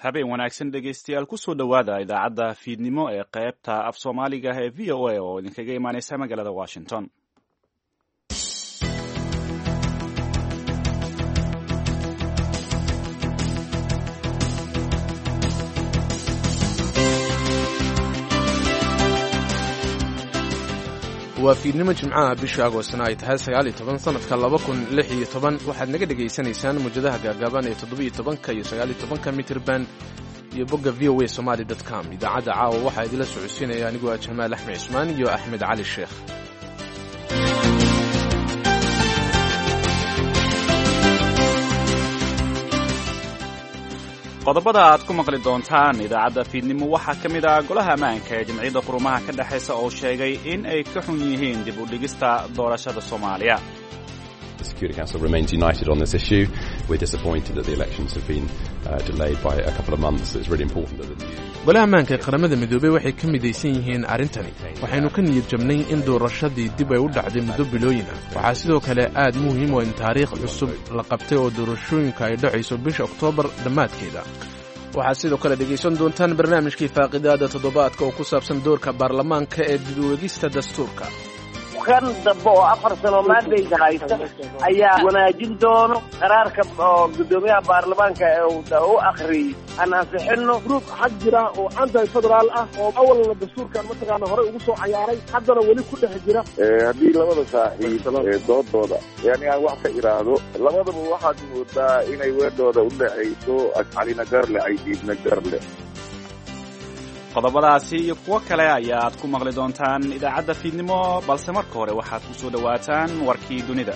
habeen wanaagsan dhegaystayaal kusoo dhowaada idaacadda fiidnimo ee qaybta af soomaaliga ee v o a oo idinkaga imaaneysa magaalada washington. waa fiidnimo jimcaha bisha agoostna ay tahay 19 sanadka 2016 waxaad naga dhegaysanaysaan muujadaha gaagaaban ee 17 iyo 19 mitirban iyo bogga voasomali.com. idaacadda caawa waxaa idila socodsiinaya anigoo ah Jamaal Axmed Cismaan iyo Axmed Cali Sheekh. qodobada aad ku maqli doontaan idaacadda fiidnimo waxaa ka mid ah golaha ammaanka ee jamciyadda qurumaha ka dhexaysa oo sheegay in ay ka xun yihiin dib u dhigista doorashada Soomaaliya. The Security Council remains united on this issue. We're disappointed that the elections have been delayed by a couple of months. It's really important that golaha ammaanka ee qaramada midoobay waxay ka midaysan yihiin arrintani. waxaynu ka niyad jabnay in doorashadii dib ay u dhacday muddo bilooyin ah. waxaa sidoo kale aad muhiim u in taariikh cusub la qabtay oo doorashooyinka ay dhacayso bisha Oktoobar dhammaadkeeda. waxaad sidoo kale dhegaysan doontaan barnaamijkii faaqidaada toddobaadka oo ku saabsan doorka baarlamaanka ee dib u eegista dastuurka. kan dambe oo 4 sano maadayda haysta ayaa wanaajin doono qaraarka oo gudoomiyaha baarlamaanka ee uu akhriyay aan ansixino group xaq jira oo anti federal ah oo awalna dastuurkan mataqaana hore ugu soo cayaaray haddana weli ku dhex jira haddii labada saaxiib doodooda yani aan wax ka iraahdo labadaba waxaad moodaa inay weedooda u dhacayso Calina Garle ay diidna Garle. qodobadaasi iyo kuwo kale ayaad ku maqli doontaan idaacadda fiidnimo balse marka hore waxaad ku soo dhowaataan warkii dunida.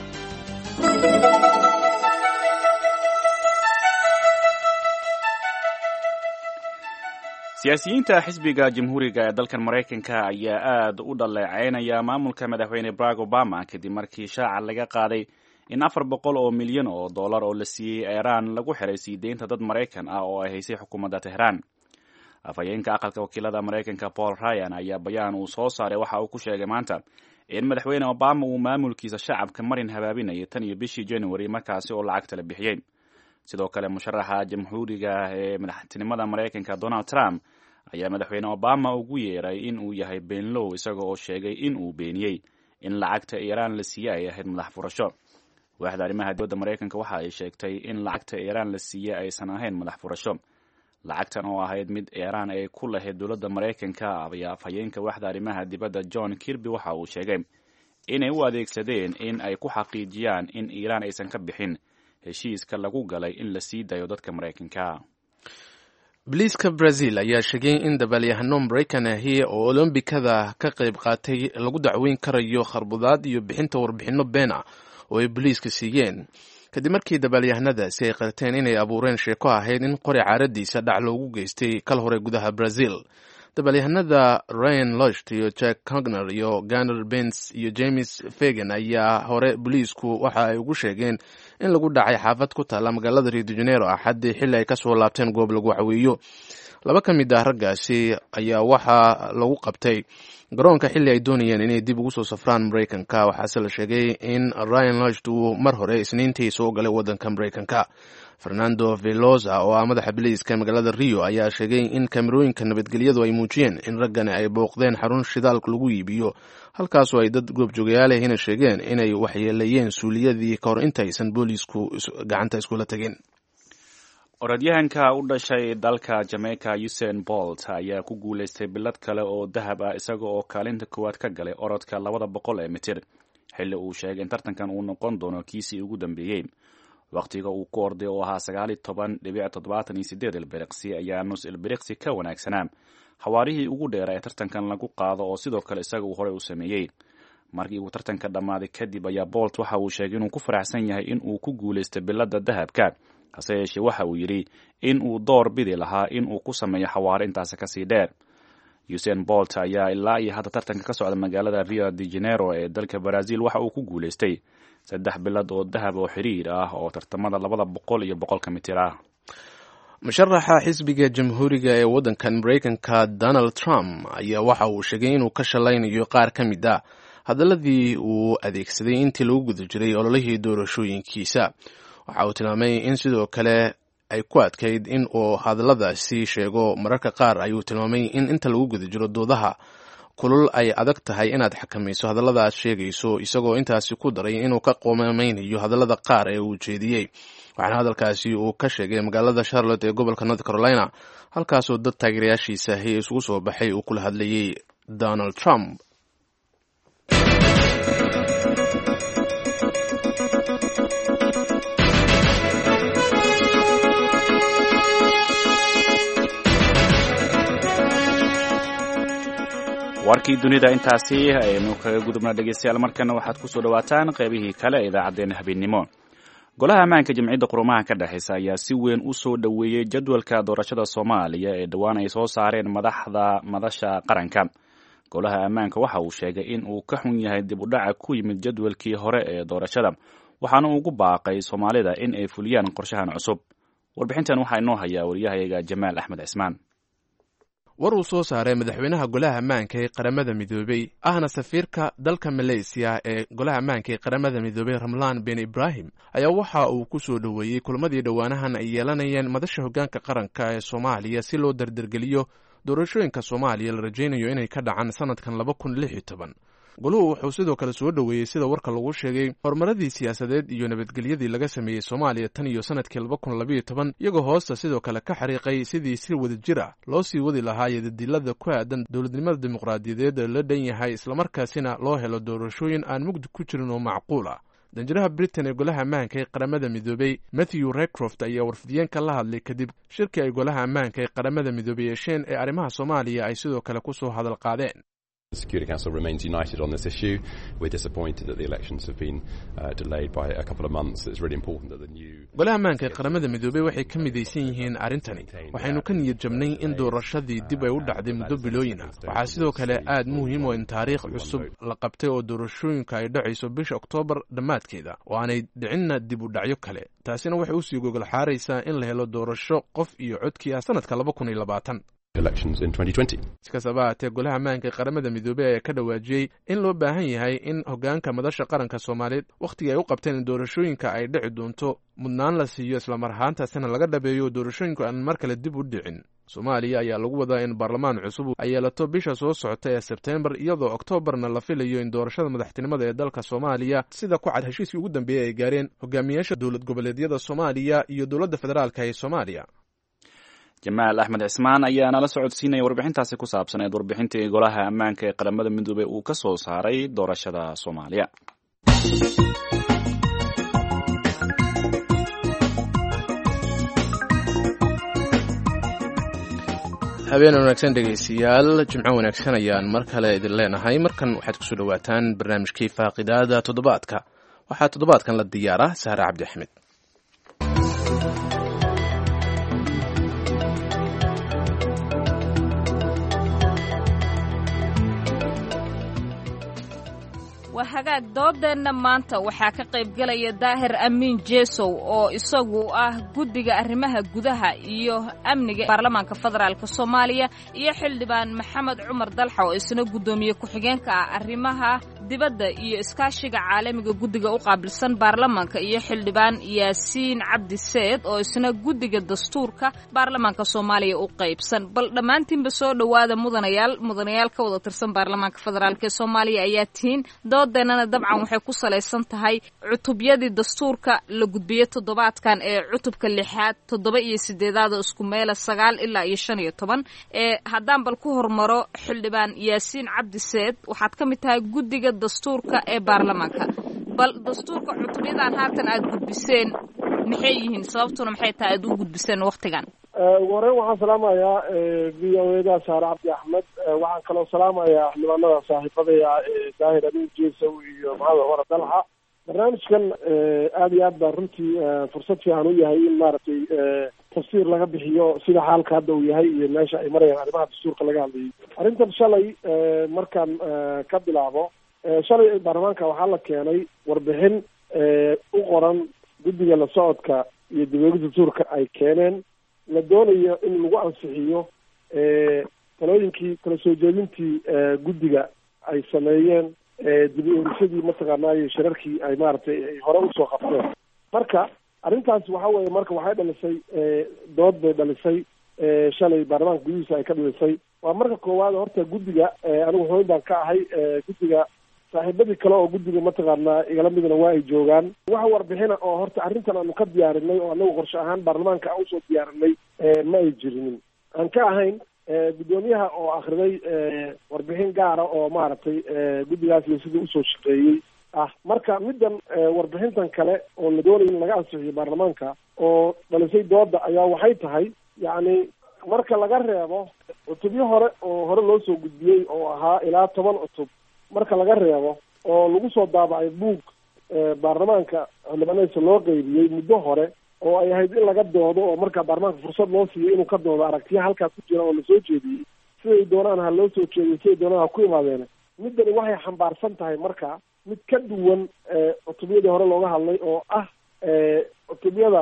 siyaasiyiinta xisbiga jamhuuriga ee dalkan Mareykanka ayaa aad u dhaleeceynaya maamulka madaxweyne Barack Obama kadib markii shaaca laga qaaday in 400 oo milyan oo dollar oo la siiyey Iran lagu xiray sii deynta dad Mareykan ah oo ay haysay xukuumadda Tehran. afhayeenka aqalka wakiilada Mareykanka Paul Ryan ayaa bayaan uu soo saaray waxa uu ku sheegay maanta in madaxweyne Obama uu maamulkiisa shacabka marin habaabinayay tan iyo bishii January markaasi oo lacagta la bixiyay. sidoo kale musharaxa jamhuuriga ee madaxtinimada Mareykanka Donald Trump ayaa madaxweyne Obama ugu yeeray in uu yahay beenlow isaga oo sheegay in uu beeniyay in lacagta Iran la siiyay ay ahayd madax furasho. waaxda arrimaha dibadda Mareykanka waxa ay sheegtay in lacagta Iran la siiyay aysan ahayn madax furasho. lacagtan oo ahayd mid Iran ay ku lahayd dowladda Mareykanka ayaa afhayeenka waaxda arrimaha dibadda John Kirby waxa uu sheegay inay u adeegsadeen in ay ku xaqiijiyaan in Iran aysan ka bixin heshiiska lagu galay in la sii dayo dadka Mareykanka. Booliiska Brazil ayaa sheegay in dabalyahano Mareykan ahi oo Olombikada ka qayb qaatay lagu dacweyn karayo kharbudaad iyo bixinta warbixino been ah oo ay booliiska siiyeen kadib markii dabalyahanadaasi ay qarteen inay abuureen sheeko ahayd in qori caaradiisa dhac loogu geystay kal hore gudaha Brazil. dabalyahanada Ryan Lochte iyo Jack Cogner iyo Gunnar Benz iyo James Fagan ayaa hore booliisku waxa ay ugu sheegeen in lagu dhacay xaafad ku taala magaalada Rio de Janeiro axadii xilli ay ka soo laabteen goob lagu caweeyo. laba ka mid ah raggaasi ayaa waxaa lagu qabtay garoonka xilli ay doonayeen inay dib ugu soo safraan Mareykanka. waxaase la sheegay in Ryan Lochte uu mar hore isniintii soo galay waddanka Mareykanka. Fernando Velosa oo ah madaxa booliiska magaalada Rio ayaa sheegay in kamerooyinka nabadgelyadu ay muujiyeen in raggani ay booqdeen xarun shidaalka lagu iibiyo halkaasoo ay dad goobjoogayaal ahina sheegeen inay waxyeeleeyeen suuliyadii ka hor intaysan booliisku gacanta iskula tagin. orodyahanka u dhashay dalka Jamaica Usain Bolt ayaa ku guuleystay bilad kale oo dahab ah isaga oo kaalinta koowaad ka galay orodka 200 mitir xilli uu sheegay in tartankan uu noqon doono kiisii ugu dambeeyay. waqtiga uu ku orday oo ahaa 19.78 ilbiriqsi ayaa nus ilbiriqsi ka wanaagsanaa xawaarihii ugu dheer ee tartankan lagu qaado oo sidoo kale isaga uu hore u sameeyay. markii uu tartanka dhammaaday kadib ayaa Bolt waxa uu sheegay inuu ku faraxsan yahay in uu ku guuleystay bilada dahabka, hase yeeshee waxa uu yidhi in uu door bidi lahaa in uu ku sameeyo xawaare intaas ka sii dheer. Usain Bolt ayaa ilaa iyo hadda tartanka ka socda magaalada Rio de Janeiro ee dalka Brazil waxa uu ku guuleystay 3 bilad oo dahab oo xiriir ah oo tartamada 200 iyo 100 mitir ah. musharaxa xisbiga jamhuuriga ee waddankan Mareykanka Donald Trump ayaa waxa uu sheegay inuu ka shalaynayo qaar ka mid ah hadaladii uu adeegsaday intii lagu guda jiray ololihii doorashooyinkiisa. waxa uu tilmaamay in sidoo kale ay ku adkayd in uu hadalladaasi sheego. mararka qaar ayuu tilmaamay in inta lagu guda jiro doodaha kulul ay adag tahay inaad xakamayso hadallada aad sheegayso, isagoo intaasi ku daray inuu ka qoomameynayo hadallada qaar ee uu jeediyey. waxaana hadalkaasi uu ka sheegay magaalada Charlotte ee gobolka North Carolina, halkaasoo dad taageerayaashiisa ahi isugu soo baxay uu kula hadlayay Donald Trump. warkii dunida intaasi aynu kaga gudubna dhegeystayaal. markana waxaad ku soo dhawaataan qaybihii kale ee idaacaddeenna habeenimo. golaha ammaanka jamciyadda qurumaha ka dhexeysa ayaa si weyn u soo dhoweeyey jadwalka doorashada Soomaaliya ee dhowaan ay soo saareen madasha qaranka. golaha ammaanka waxa uu sheegay in uu ka xun yahay dib u dhaca ku yimid jadwalkii hore ee doorashada, waxaana uu ugu baaqay Soomaalida in ay fuliyaan qorshahan cusub. warbixintan waxaa inoo hayaa wariyahayaga Jamaal Axmed Cismaan. war uu soo saaray madaxweynaha golaha ammaanka ee qaramada midoobay ahna safiirka dalka Malaysia ee golaha ammaanka ee qaramada midoobay Ramlan Ben Ibrahim ayaa waxa uu ku soo dhoweeyey kulmadii dhowaanahan ay yeelanayeen madasha hoggaanka qaranka ee Soomaaliya si loo dardargeliyo doorashooyinka Soomaaliya la rajaynayo inay ka dhacaan sanadkan 2016. goluhu wuxuu sidoo kale soo dhoweeyey sida warka lagu sheegay horumaradii siyaasadeed iyo nabadgelyadii laga sameeyey Soomaaliya tan iyo sanadkii 2012, iyagoo hoosta sidoo kale ka xariiqay sidii si wadajir ah loo sii wadi lahaa yadadilada ku aadan dowladnimada dimuqraadiyadeed ee la dhan yahay, islamarkaasina loo helo doorashooyin aan mugdi ku jirin oo macquul ah. danjiraha Britain ee golaha ammaanka ee qaramada midoobay Matthew Rycroft ayaa warfidiyeenka la hadlay kadib shirkii ay golaha ammaanka ee qaramada midoobay yeesheen ee arrimaha Soomaaliya ay sidoo kale ku soo hadal qaadeen. The Security Council remains united on this issue. We're disappointed that the elections have been delayed by a couple of months. It's really important that the new golaha ammaanka ee qaramada midoobay waxay ka midaysan yihiin arrintani. waxaynu ka niyad jabnay in doorashadii dib ay u dhacday muddo bilooyin ah. waxaa sidoo kale aad muhiim oo in taariikh cusub la qabtay oo doorashooyinka ay dhacayso bisha Oktoobar dhammaadkeeda oo aanay dhicinna dib u dhacyo kale. taasina waxay u sii gogol xaaraysaa in la helo doorasho qof iyo codkii ah sanadka 2020. elections in 2020. iskasaba haatee golaha ammaanka ee qaramada midoobay ayaa ka dhawaajiyey in loo baahan yahay in hoggaanka madasha qaranka Soomaaliyeed wakhtiga ay u qabteen in doorashooyinka ay dhici doonto mudnaan la siiyo, isla mar ahaantaasina laga dhabeeyo doorashooyinku aan mar kale dib u dhicin. Soomaaliya ayaa lagu wadaa in baarlamaan cusub ay yeelato bisha soo socota ee Sebtembar, iyadoo Oktoobarna la filayo in doorashada madaxtinimada ee dalka Soomaaliya sida ku cad heshiiskii ugu dambeeyay ay gaareen hogaamiyaasha dowlad goboleedyada Soomaaliya iyo dowladda federaalka ee Soomaaliya. Jamaal Axmed Cismaan ayaa nala socodsiinaya warbixintaasi ku saabsaneed warbixintii golaha ammaanka ee qaramada midoobay uu ka soo saaray doorashada Soomaaliya. habeen wanaagsan dhegeystayaal, jimco wanaagsan ayaan mar kale idin leenahay. markan waxaad kusoo dhawaataan barnaamijkii faaqidaada toddobaadka. waxaa toddobaadkan la diyaara Sahra Cabdi Axmed. hagaag doodeenna maanta waxaa ka qaybgelaya Daahir Amiin Jeesow oo isagu ah guddiga arrimaha gudaha iyo amniga baarlamaanka federaalka Soomaaliya, iyo xildhibaan Maxamed Cumar Dalxa oo isna gudoomiye ku-xigeenka ah arrimaha dibadda iyo iskaashiga caalamiga guddiga u qaabilsan baarlamaanka, iyo xildhibaan Yaasiin Cabdi Seed oo isna guddiga dastuurka baarlamaanka Soomaaliya u qaybsan. bal dhammaantiinba soo dhowaada mudanayaal ka wada tirsan baarlamaanka federaalka Soomaaliya ayaa tihiin. doodeenana dabcan waxay ku salaysan tahay cutubyadii dastuurka la gudbiyey toddobaadkan ee cutubka 6, 7 iyo 8 isku meel 9 ilaa 15. haddaan bal ku hormaro xildhibaan Yaasiin Cabdi Seed, waxaad ka mid tahay guddiga dastuurka ee baarlamaanka. bal dastuurka cutubyadan haatan aad gudbiseen maxay yihiin, sababtuna maxay tahay aad u gudbiseen waqtigan? wareen waxaan salaamayaa VOA-da Sahra Cabdi Axmed. waxaan kaloo salaamayaa xildhibaanada saaxiibadaya Daahir Amiin Jeesow iyo Maxamed Cumar Dalxa. barnaamijkan aad iyo aad baa runtii fursad fiican u yahay in maaragtay tafsiir laga bixiyo sida xaalka hadda uu yahay iyo meesha ay marayaan arrimaha dastuurka laga hadlayay. arrintan shalay markaan ka bilaabo, shalay baarlamaanka waxaa la keenay warbixin u qoran guddiga la socodka iyo dib-u-eegista dastuurka ay keeneen, la doonayo in lagu ansixiyo talooyinkii kala soo jeedintii guddiga ay sameeyeen dib-u-eegisadii mataqaanaayo shirarkii ay maaragtay ay hore usoo qabteen. marka arrintaas waxa weeye marka waxay dhalisay dood bay dhalisay shalay baarlamaanka gudihiisa ay ka dhalisay. waa marka koowaad horta guddiga anigu xubin baan ka ahay guddiga saaxiibadii kale oo guddiga mataqaanaa igala midna waa ay joogaan. waxa warbixina oo horta arrintan aanu ka diyaarinay oo anagu qorshe ahaan baarlamaanka aan usoo diyaarinay ma ay jirinin aan ka ahayn guddoomiyaha oo akhriday warbixin gaara oo maaragtay guddigaas iyo sidii usoo shaqeeyey ah. marka middan warbixintan kale oo la doonaya in laga ansixiyo baarlamaanka oo dhalisay dooda ayaa waxay tahay yacni marka laga reebo cutubyo hore loo soo gudbiyey oo ahaa ilaa 10 cutub marka laga reebo oo lagu soo daabacay buug baarlamaanka xildhibaanadiisa loo qeybiyey muddo hore oo ay ahayd in laga doodo oo markaa baarlamaanka fursad loo siiyo inuu ka doodo aragtiya halkaa ku jira oo lasoo jeediyey siday doonaan ha loo soo jeediyey siday doonaan ha ku imaadeene. middani waxay xambaarsan tahay marka mid ka duwan cutubyadii hore looga hadlay oo ah cutubyada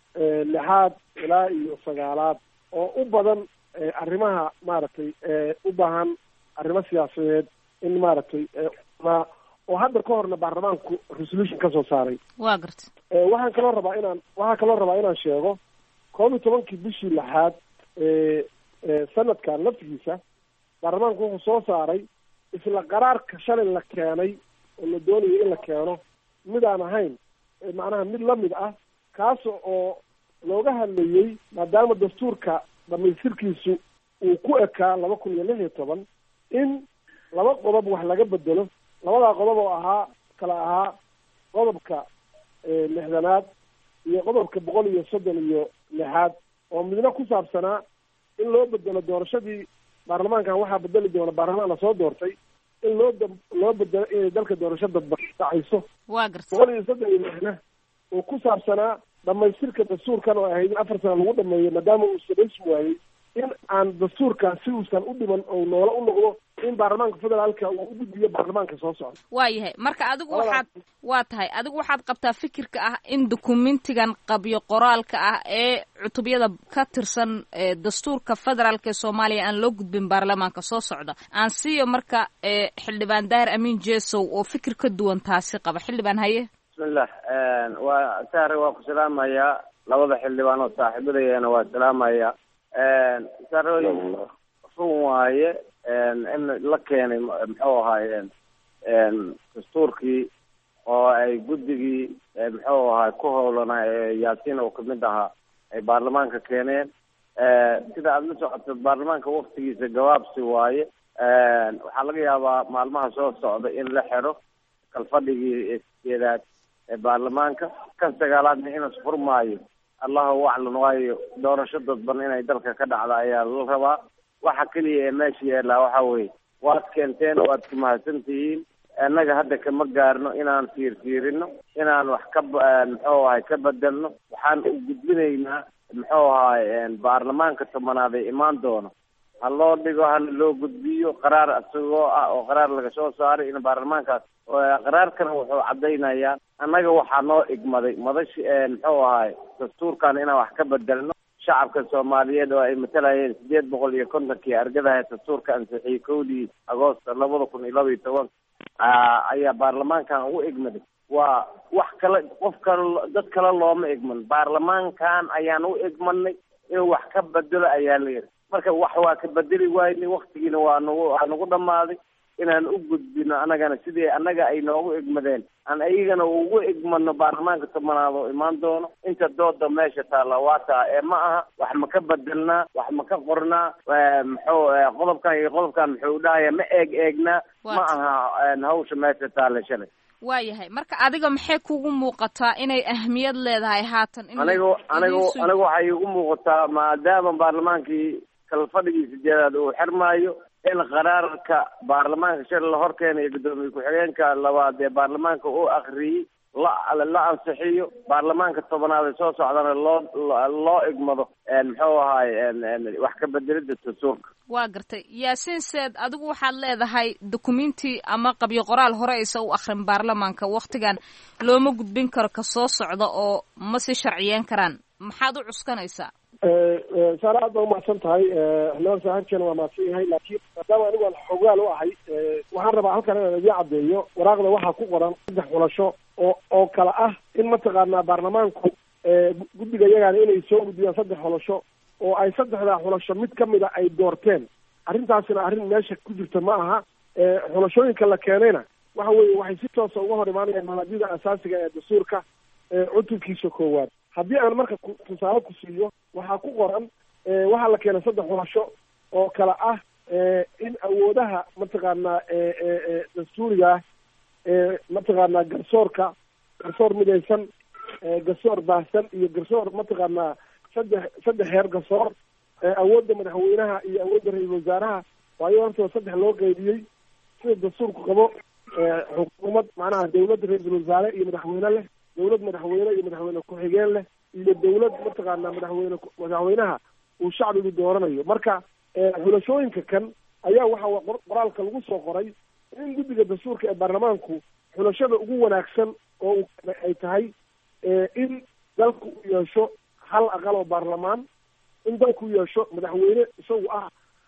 6 ilaa iyo 9 oo u badan arrimaha maaragtay u baahan arrimo siyaasadeed in maaragtay oo hadda ka horna baarlamaanku resolution ka soo saaray. waa garta waxaan kaloo rabaa inaan sheego 11 bishii 6 sanadkan laftigiisa baarlamaanku wuxuu soo saaray isla qaraarka shalay la keenay oo la doonayo in la keeno mid aan ahayn macnaha mid lamid ah kaas oo looga hadlayey maadaama dastuurka dhamaystirkiisu uu ku ekaa 2016 in 2 qodob wax laga bedelo. 2daa qodob oo kala ahaa qodobka 60aad iyo qodobka 136 oo midna ku saabsanaa in loo bedelo doorashadii baarlamaankan waxaa bedeli doona baarlamaan lasoo doortay in loo bedelo inay dalka doorasho dadbadhacayso. waa garta 136 oo ku saabsanaa dhamaystirka dastuurkan oo ahayd in 4 sano lagu dhameeyo maadaama uu sabaysmi waayey in aan dastuurkan si uusan u dhiman oo noola u noqdo in baarlamaanka federaalka uu u gudbiyo baarlamaanka soo socda. waayahay marka adigu waxaad qabtaa fikirka ah in dukumentigan qabyo qoraalka ah ee cutubyada ka tirsan dastuurka federaalka ee Soomaaliya aan loo gudbin baarlamaanka soo socda. aan siiyo marka xildhibaan Daahir Amiin Jeesow oo fikir ka duwan taasi qaba. xildhibaan haye. bismillah waa sahre waa ku salaamayaa labada xildhibaan oo saaxiibadayana waa salaamayaa sahre run waaye in la keenay muxuu ahaayeen dastuurkii oo ay guddigii muxuu ahaay ku howlanaa yaasiin oo kamid ahaa ay baarlamaanka keeneen. sida aada la socoto baarlamaanka waktigiisa gabaabsi waaye. waxaa laga yaabaa maalmaha soo socda in la xiro kalfadhigii 7aad ee baarlamaanka. kan 9aadna inas furmaayo allahu aclam waayo doorasho dadban inay dalka ka dhacda ayaa la rabaa. waxa keliya ee meesha yaallaa waxa weeye waad keenteen waad ku mahadsantihiin. annaga hadda kama gaarno inaan fiirfiirino inaan wax ka muxuu ahay ka bedelno. waxaan u gudbinaynaa muxuu ahay baarlamaanka 10aad ee imaan doono ha loo dhigo hana loo gudbiyo qaraar isagoo ah oo qaraar laga soo saaray in baarlamaankaas qaraarkana wuxuu caddaynayaa annaga waxaa noo igmaday madashi muxuu ahay dastuurkan inaan wax ka bedelno. shacabka Soomaaliyeed oo ay matalayeen 850 argadaha dastuurka ansixiyay 1 Agoosto 2012 ayaa baarlamaankan u igmaday. waa wax kale qof kale dad kale looma igman. baarlamaankan ayaan u igmanay inuu wax ka bedelo ayaa la yiri. marka wax waa ka bedeli waayay waqtigiina waa nagu dhamaaday inaan u gudbino anagana sidii anaga ay noogu igmadeen aan ayagana ugu igmano baarlamaanka 10aad oo imaan doono. inta dooda meesha taala waata ma aha wax ma ka bedelnaa wax ma ka qornaa muxuu qodobkan muxuu dhahayaa ma eegnaa ma aha hawsha meesha taala shalay. waayahay marka adiga maxay kugu muuqataa inay ahmiyad leedahay haatan in anigu waxay igu muuqataa maadaama baarlamaankii kalfadhigii 8aad uu xirmaayo in qaraarka baarlamaanka shalay la horkeenay gudoomiye ku-xigeenka 2aad ee baarlamaanka uu akhriyay la ansixiyo baarlamaanka 10aad ee soo socdana loo igmado muxuu ahaay wax ka bedelida dastuurka. waa gartay yaasiin seed adigu waxaad leedahay dukumenti ama qabyo qoraal hore aysa u akhrin baarlamaanka waqtigan looma gudbin karo ka soo socda oo ma si sharciyeyn karaan. maxaad u cuskanaysaa? saare aad baa umahadsan tahay. xildhibaan saaxiibkeena waa mahadsan yahay laakiin maadaama anigu aan xogaal u ahay waxaan rabaa halkan inaan idiin caddeeyo waraaqda waxaa ku qoran 3 xulasho oo kala ah in mataqaanaa baarlamaanku guddiga iyagaana inay soo gudbiyaan 3 xulasho oo ay 3daa xulasho mid kamida ay doorteen. arrintaasina arrin meesha ku jirta ma aha. xulashooyinka la keenayna waxa weeye waxay si toosa uga hor imaanayaan mabaadi'da asaasiga ee dastuurka cutubkiisa koowaad. haddii aan marka tusaale ku siiyo, waxaa ku qoran waxaa la keenay 3 xulasho oo kala ah in awoodaha mataqaanaa dastuuriga mataqaanaa garsoor midaysan, garsoor baahsan iyo garsoor mataqaanaa saddex heer garsoor, awoodda madaxweynaha iyo awoodda ra-iisul wasaaraha waayo hortooda 3 loo qeybiyey sida dastuurku qabo. xukuumad macnaha dawlad ra-iisul wasaare iyo madaxweyne leh, dawlad madaxweyne iyo madaxweyne ku-xigeen leh, iyo dawlad mataqaanaa madaxweynaha uu shacbigu dooranayo. marka xulashooyinka kan ayaa waxa qoraalka lagu soo qoray in guddiga dastuurka ee baarlamaanku xulashada ugu wanaagsan oo ay tahay in dalku u yeesho hal aqal oo baarlamaan, in dalku u yeesho madaxweyne isagu ah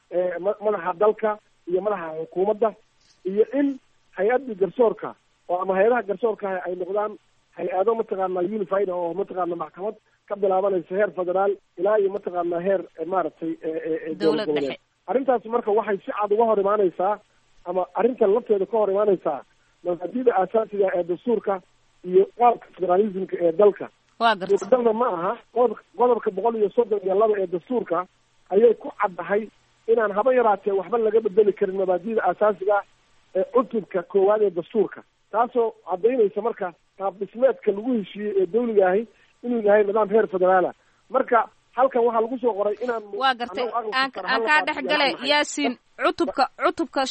madaxa dalka iyo madaxa xukuumadda, iyo in hay-adii garsoorka oo ama hay-adaha garsoorka ay noqdaan hay-ado mataqaanaa unified oo mataqaana maxkamad ka bilaabanaysa heer federaal ilaa iyo mataqaanaa heer maaragtay dowlad dhexe. arrintaas marka waxay si cad uga hor imaanaysaa ama arrintan lafteeda ka hor imaanaysaa mabaadi'da asaasiga ee dastuurka iyo qaabka federalismka ee dalka. dalna ma aha qodobka 132 ee dastuurka ayay ku caddahay inaan haba yaraatee waxba laga bedeli karin mabaadi'da asaasiga ee cutubka koowaad ee dastuurka, taasoo caddaynaysa marka qaab dhismeedka lagu heshiiyey ee dawliga ahi inuu yahay nidaam heer federaala. marka halkan waxaa lagu soo qoray inaan waa gartay aan kaa dhex galay yaasiin, cutubka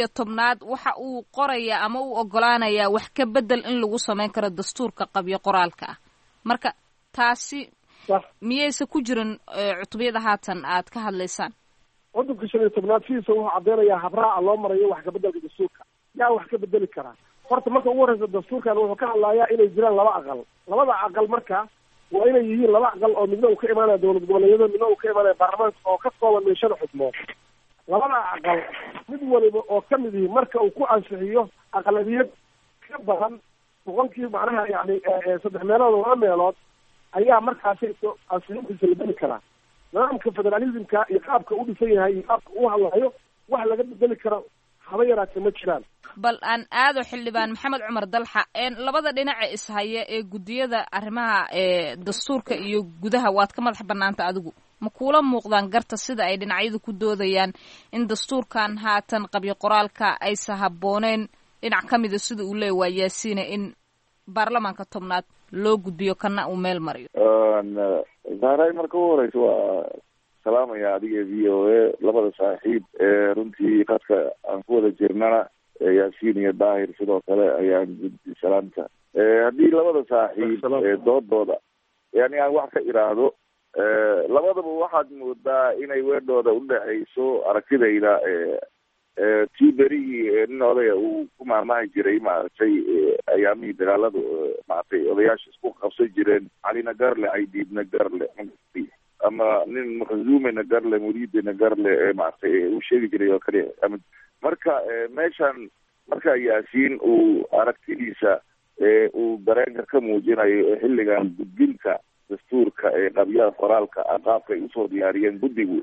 15 waxa uu qoraya ama uu ogolaanayaa wax ka bedel in lagu samayn karo dastuurka qabyo qoraalka ah. marka taasi miyaysa ku jirin cutubyada haatan aad ka hadlaysaan? cutubka 15 sidiisa wuxuu caddeynayaa habraaca loo marayo wax kabedelka dastuurka. yaa wax ka bedeli karaa? horta marka ugu horeysa dastuurkan wuxuu ka hadlayaa inay jiraan 2 aqal. 2da aqal marka waa inay yihiin 2 aqal oo midna uu ka imaanaya dowlad goboleedyada, midna uu ka imaanaya baarlamaanka oo ka kooban 5 xubnood. 2da aqal mid waliba oo ka mid yihi marka uu ku ansixiyo aqlabiyad ka badan boqolkii macnaha yani 3 meelood oo 2 meelood ayaa markaasi ansixintiisa la beli karaa. nidaamka federalismka iyo qaabka u dhisan yahay iyo qaabka u hadlayo wax laga bedeli karo haba yaraatee ma jiraan. bal aan aado xildhibaan maxamed cumar dalxa, labada dhinaca ishaya ee guddiyada arrimaha dastuurka iyo gudaha waad ka madax banaanta adigu, ma kuula muuqdaan garta sida ay dhinacyadu ku doodayaan in dastuurkan haatan qabyo qoraalka aysa habbooneen dhinac ka mida sida uu leeyahay waa yaasiina in baarlamaanka 10aad loo gudbiyo kana uu meel mariyo? zahray marka ugu horeysa waa salaamaya adiga v o a labada saaxiib runtii qadka aan ku wada jirnana yaasiin iyo daahir sidoo kale ayaan gudbi salaamta. haddii labada saaxiib doodooda yani aan wax ka iraahdo, labadaba waxaad moodaa inay weedhooda udhexayso aragtidayda tii berigii nin odaya uu ku maarmahi jiray maaragtay ayaamihii dagaalada maaragtay odayaasha isku qabsan jireen, calina garle caydiidna garle ama nin makazuumena garle muriidena garle maaragtay uu sheegi jiray oo kale. marka meeshan marka yaasiin uu aragtidiisa uu dareenka ka muujinayo xilligan gudbinta dastuurka ee qabyaha qoraalka qaabka ay usoo diyaariyeen guddigu,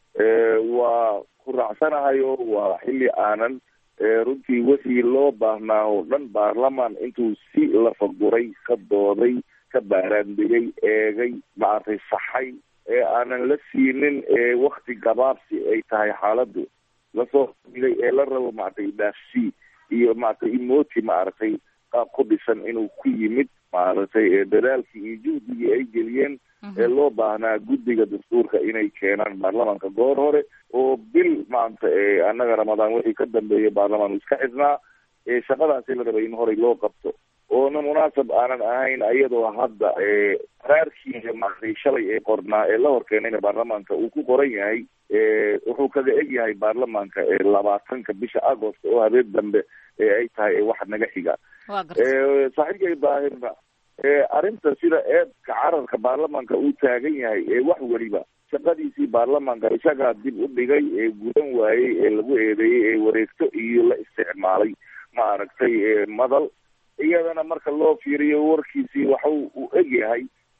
waa ku raacsanahayo. waa xilli aanan runtii wixii loo baahnaa oo dhan baarlamaan intuu si lafaguray ka dooday, ka baaraandegay, eegay, maaragtay saxay, aanan la siinin wakti gabaabsi ay tahay xaaladdu lasoo digay ee la rabo maaragtay dhaafsi iyo maaragtay imoti maaragtay qaab ku dhisan inuu ku yimid maaragtay dadaalkii iyo juhdigii ay geliyeen ee loo baahnaa guddiga dastuurka inay keenaan baarlamaanka goor hore oo bil maanta annaga ramadaan wixii ka dambeeyay baarlamaan iska xidhnaa shaqadaasi la rabay in horey loo qabto oona munaasab aanan ahayn iyadoo hadda qaraarkiisa maaragtay shalay ee qornaa ee la horkeenayna baarlamaanka uu ku qoran yahay wuxuu kaga eg yahay baarlamaanka 20 bisha agost oo habeen dambe ay tahay wax naga xiga. saaxiibkay daahirna arrinta sida eedka cararka baarlamaanka uu taagan yahay wax weliba shaqadiisii baarlamaanka isagaa dib u dhigay gudan waayey lagu eedeeyey wareegto iyo la isticmaalay maaragtay madal iyadana marka loo fiiriyo warkiisii waxa uu eg yahay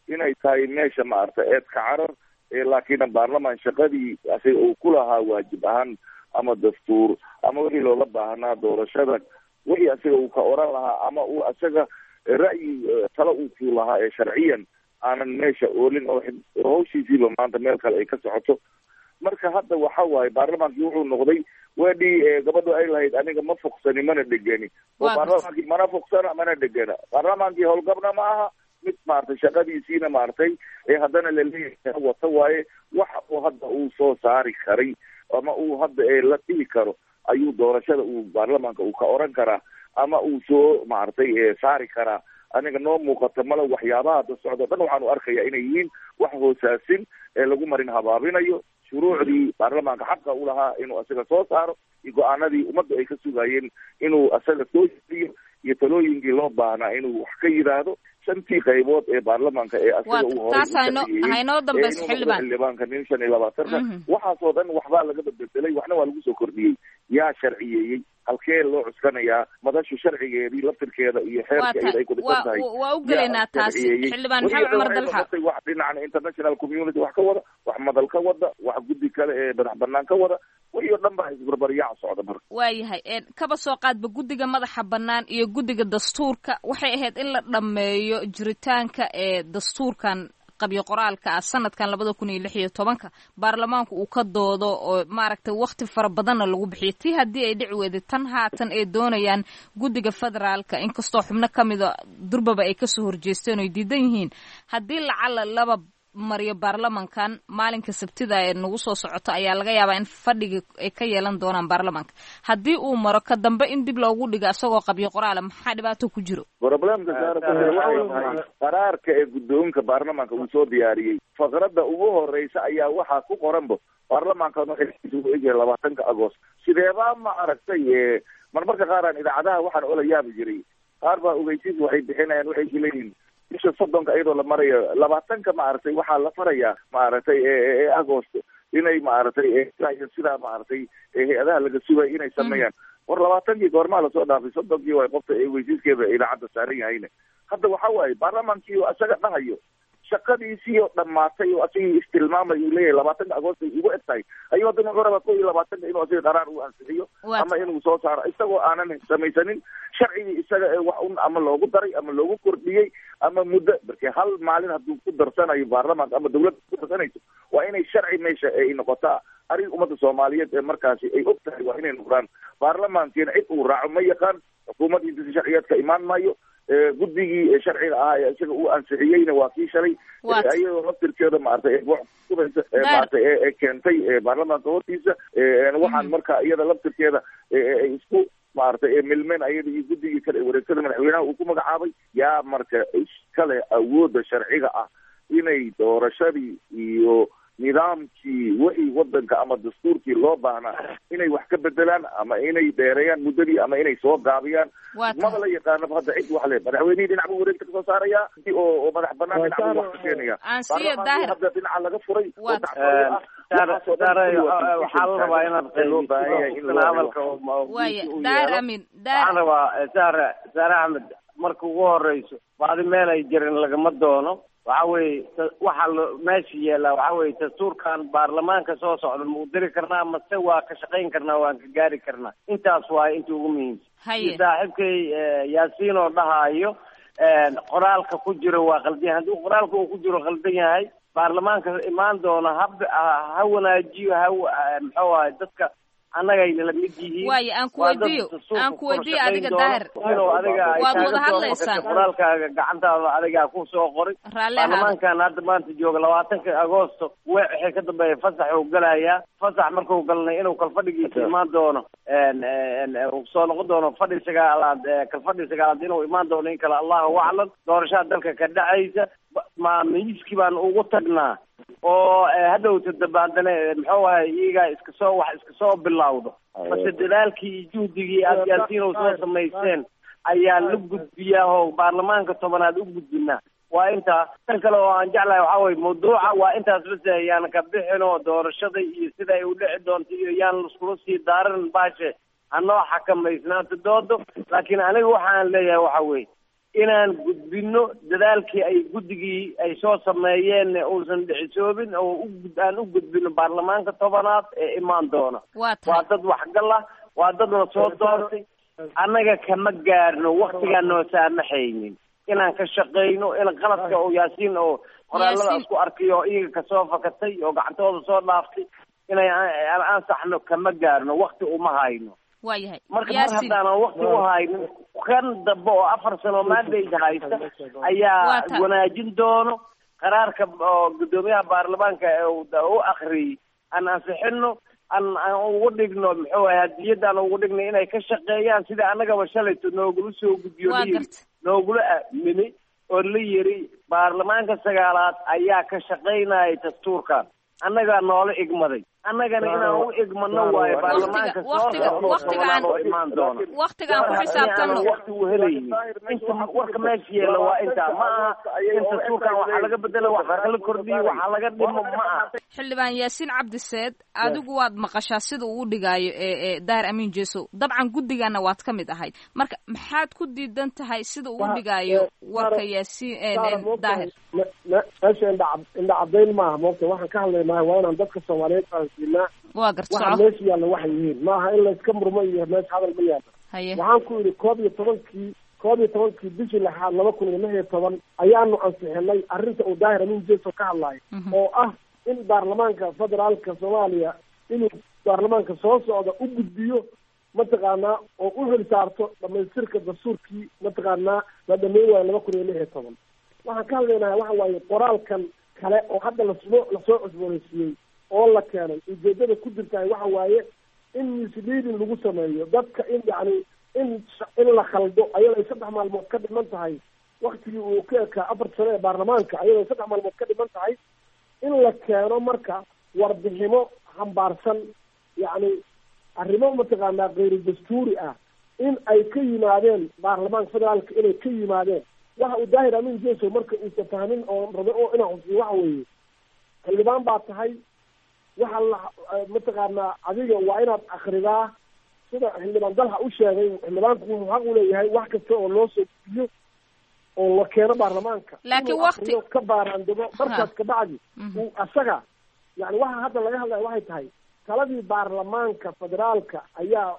inay tahay meesha maaragtay eedka carar laakiin baarlamaan shaqadii asiga uu ku lahaa waajib ahaan ama dastuur ama wixii loola baahnaa doorashada wixii asiga uu ka oran lahaa ama uu isaga ra'yi talo uu ku lahaa ee sharciyan aanan meesha oolin oo hawshiisiiba maanta meel kale ay ka socoto. marka hadda waxa waaye baarlamaankii wuxuu noqday weedhii gabadhu ay lahayd aniga ma fogsani mana dhegeni oo baarlamaankii mana fogsana mana dhegena. baarlamaankii howlgabna ma aha mid maaragtay shaqadiisiina maaragtay haddana laleeyahay wata waaye waxa uu hadda uu soo saari karay ama uu hadda la dhihi karo ayuu doorashada uu baarlamaanka uu ka oran karaa ama uu soo maaragtay saari karaa. aniga noo muuqata mala waxyaabaha hadda socdo dhan waxaanu arkayaa inay yihiin wax hoosaasin ee lagu marin habaabinayo shuruucdii baarlamaanka xaqa u lahaa inuu isaga soo saaro iyo go-aanadii ummadda ay ka sugayeen inuu isaga soo jiriyo iyo talooyinkii loo baahnaa inuu wax ka yidhaahdo. shantii qaybood ee baarlamaanka ee asiga uu horay xildhibaanka nin 25 waxaasoo dhan waxbaa laga bedbedelay waxna waa lagu soo kordhiyey. yaa sharciyeeyey halkee loo cuskanayaa madashu sharcigeedii laftirkeeda iyo xeerkeeda ay ku dhisan tahay waa u gelaynaa taas xildhibaan maxamed cumar dalxa wax dhinacan international community wax ka wada wax madal ka wada wax guddi kale ee madax banaan ka wada wixii oo dhan baa isbarbaryaac socda marka. waayahay kaba soo qaadba guddiga madaxa bannaan iyo guddiga dastuurka waxay ahayd in la dhammeeyo jiritaanka ee dastuurkan qabyo qoraalka ah sanadkan 2016 baarlamaanku uu ka doodo oo maaragtay waqti fara badanna lagu bixiyay tii haddii ay dhici weyday tan haatan ay doonayaan guddiga federaalka inkastoo xubno ka mida durbaba ay kasoo horjeesteen oo ay diidan yihiin haddii lacala laba mariyo baarlamankan maalinka sabtida ee nagu soo socoto ayaa laga yaabaa in fadhiga ay ka yeelan doonaan baarlamanka haddii uu maro ka dambe in dib loogu dhigo isagoo qabyo qoraala maxaa dhibaato ku jiro. problemka qaraarka ee guddoonka baarlamanka uu soo diyaariyey faqradda ugu horeysa ayaa waxaa ku qoranba baarlamankan waxay isugu egyahay 20 Agost sideebaa ma aragtay marmarka qaaraan idaacadaha waxaan ola yaabi jiray qaar baa ogeysiis waxay bixinayaan waxay leeyihiin bisha 30 iyadoo la marayo 20 maaragtay waxaa la farayaa maaragtay Agost inay maaragtay sidaa maaragtay hay-adaha laga sugay inay sameeyaan war 20 goormaa lasoo dhaafay 30 way qofta weysiiskeeda idaacadda saaran yahayna hadda waxa waaye baarlamaankii oo isaga dhahayo shaqadiisii oo dhamaatay oo asigii istilmaamay uu leeyahay 20 Agost ay ugu egtahay ayuu haddana wuxuu rabaa 21 inuu asiga qaraar uu ansixiyo ama inuu soo saaro isagoo aanan samaysanin sharcigii isaga wax un ama loogu daray ama loogu kordhiyey ama muddo markii hal maalin hadduu ku darsanayo baarlamaanka ama dawladda ku darsanayso waa inay sharci meesha ay noqotaa arrin ummadda Soomaaliyeed ee markaasi ay og tahay waa inay noqdaan baarlamaankiina cid uu raaco ma yaqaan xukuumaddiisa sharciyeedka imaan maayo guddigii sharciga ahaa ee isaga uu ansixiyeyna waa kii shalay ayadoo laftirkeeda maaragtay maaragtay keentay baarlamaanka hortiisa waxaan marka iyada laftirkeeda isku maaragtay milmeen ayada iyo guddigii kale ee wareegtada madaxweynaha uu ku magacaabay yaa marka iskale awoodda sharciga ah inay doorashadii iyo nidaamkii wixii wadanka ama dastuurkii loo baahnaa inay wax ka bedelaan ama inay dheereeyaan muddadii ama inay soo gaabiyaan maba la yaqaanaba hadda cid wax le madaxweynihii dhinac buu wareegta kasoo saaraya oo madax banaan dhinac buu wax ka keenaya baarlamaanki hadda dhinaca laga furay waxaa la rabaa inaad daar amin waxaan rabaa saare axmed marka ugu horeyso baadi meel ay jirin lagama doono waxa weeye waxa meesha yeela waxa weeye dastuurkan baarlamaanka soo socda ma u diri karnaa mase waa ka shaqayn karnaa waan ka gaari karnaa intaas waaye inta ugu muhiimsan saaxiibkay yaasiin oo dhahaayo qoraalka ku jiro waa qaldan yahay haddii qoraalka uu ku jiro qaldan yahay baarlamaanka imaan doona ha wanaajiyo muxuu ahay dadka annaga ay la mid yihiin waaye aan ku weydiiyo adiga daahir waad wada hadlaysaan qoraalkaaga gacantaada adigaa ku soo qoray baarlamaankan hadda maanta jooga 20 Agoosto waxay ka dambeeyay fasax uu galayaa fasax markuu galnay inuu kalfadhigiisa imaan doono uu soo noqon doono kalfadhi sagaalaad inuu imaan doono in kale allahu aclam doorashada dalka ka dhacaysa miiskii baan ugu tagnaa oo hadhowta dabaadana muxuu ahay iyagaa iska soo bilowdo mase dadaalkii iyo juhdigii aad yaasiin oo soo samaysteen ayaa la gudbiyaa oo baarlamaanka 10aad u gudbinaa waa intaa tan kale oo aan jeclahay waxaa weye mawduuca waa intaas bas yaan ka bixin oo doorashada iyo sida ay u dhici doonto iyo yaan laskula sii daaran baashe hanoo xakamaysnaanta doodo laakiin aniga waxaan leeyahay waxa weye inaan gudbino dadaalkii ay guddigii ay soo sameeyeen uusan dhicisoobin oo aan u gudbino baarlamaanka tobanaad ee imaan doona. waa dad waxgal ah, waa dad la soo doortay. annaga kama gaarno waktigaan noo saamaxaynin inaan ka shaqeyno in qaladka oo yaasiin oo qoraalada isku arkayo oo iyaga kasoo fakatay oo gacantooda soo dhaaftay inay ansaxno kama gaarno, wakti uma hayno. waayahay marka mar haddaanan wakti u haynin kan dambe oo 4 sano maandayda haysta ayaa wanaajin doono qaraarka oo gudoomiyaha baarlamaanka u akhriyay aan ansixino aan ugu dhigno muxuu ahaa hadiyadaan ugu dhigno inay ka shaqeeyaan sida annagaba shalayto noogula soo gudbiyo noogula aamini oo la yiri baarlamaanka 9aad ayaa ka shaqeynaya dastuurkan annagaa noola igmaday annagana inaan u igmano waayo baarlamaanka waqtigaan ku xisaabtano waqti uu helayay inta warka meesha yeela waa intaa ma aha inta dastuurkan waxaa laga bedela waxaa la kordhiyo waxaa laga dhimo ma aha. xildhibaan yaasiin cabdiseed adigu waad maqashaa sida uu u dhigaayo daahir amiin jeesow dabcan guddigana waad ka mid ahayd marka maxaad ku diidan tahay sida uu u dhigaayo warka yaasiin daahir meesha indha cadayn maaha moogta waxaan ka hadlaynahay waa inaan dadka soomaaliyeed fahansiinaa waa garsoco waxa meesha yaalla waxay yihiin maaha in layska murmo iyo meesha hadal ma yaalla. waxaan ku yidhi 11kii bishii 6 2016 ayaanu ansixinay arrinta uu daahir amiin jeesow ka hadlaayo oo ah in baarlamaanka federaalka soomaaliya inuu baarlamaanka soo socda u gudbiyo mataqaanaa oo u hel saarto dhamaystirka dastuurkii mataqaanaa la dhameyn waayo 2016. waxaan ka hadlaynahay waxa waaye qoraalkan kale oo hadda lasoo cusboonaysiiyey oo la keenay ujeedada ku jirtahay waxa waaye in misleading lagu sameeyo dadka in yani in la khaldo ayadoo ay 3 maalmood ka dhiman tahay waktigii uu ka ekaa 4 sano ee baarlamaanka ayadoo ay 3 maalmood ka dhiman tahay in la keeno marka warbiximo hambaarsan yani arrimo mataqaanaa kayru dastuuri ah in ay ka yimaadeen baarlamaanka federaalka inay ka yimaadeen. waxa uu daahir amiin jeesow marka uusa fahmin oo rabo oo inaa xusiyo waxa weeye xildhibaan baa tahay waxa la mataqaanaa adiga waa inaad akridaa sida xildhibaan dalha u sheegay xildhibaanku wuxuu xaq u leeyahay wax kasta oo loo soo gudbiyo oo la keeno baarlamaanka laakiin waqti ka baaraandego markaas kabacdi uu asaga yani waxa hadda laga hadlaya waxay tahay taladii baarlamaanka federaalka ayaa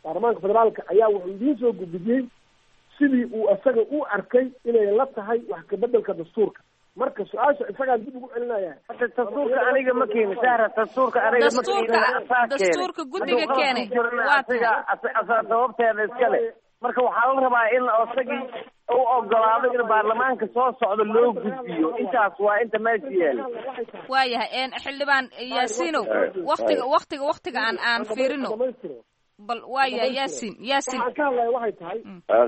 wuxuu idiin soo gudbiyey sidii uu asaga u arkay inay la tahay wax kabedelka dastuurka. marka su-aasha isagaan dib ugu celinaya dastuurka aniga ma keenin sahra dastuurka aniga ma keenin dastuurka guddiga keenay waa asaa sababteeda iskale marka waxaa la rabaa in asagii u ogolaado in baarlamaanka soo socdo loo gudbiyo intaas waa inta meesha yeela. waayahay xildhibaan yaasiinow waktiga aan fiirino bal waayahay yaasiin waxaan ka hadlaya waxay tahay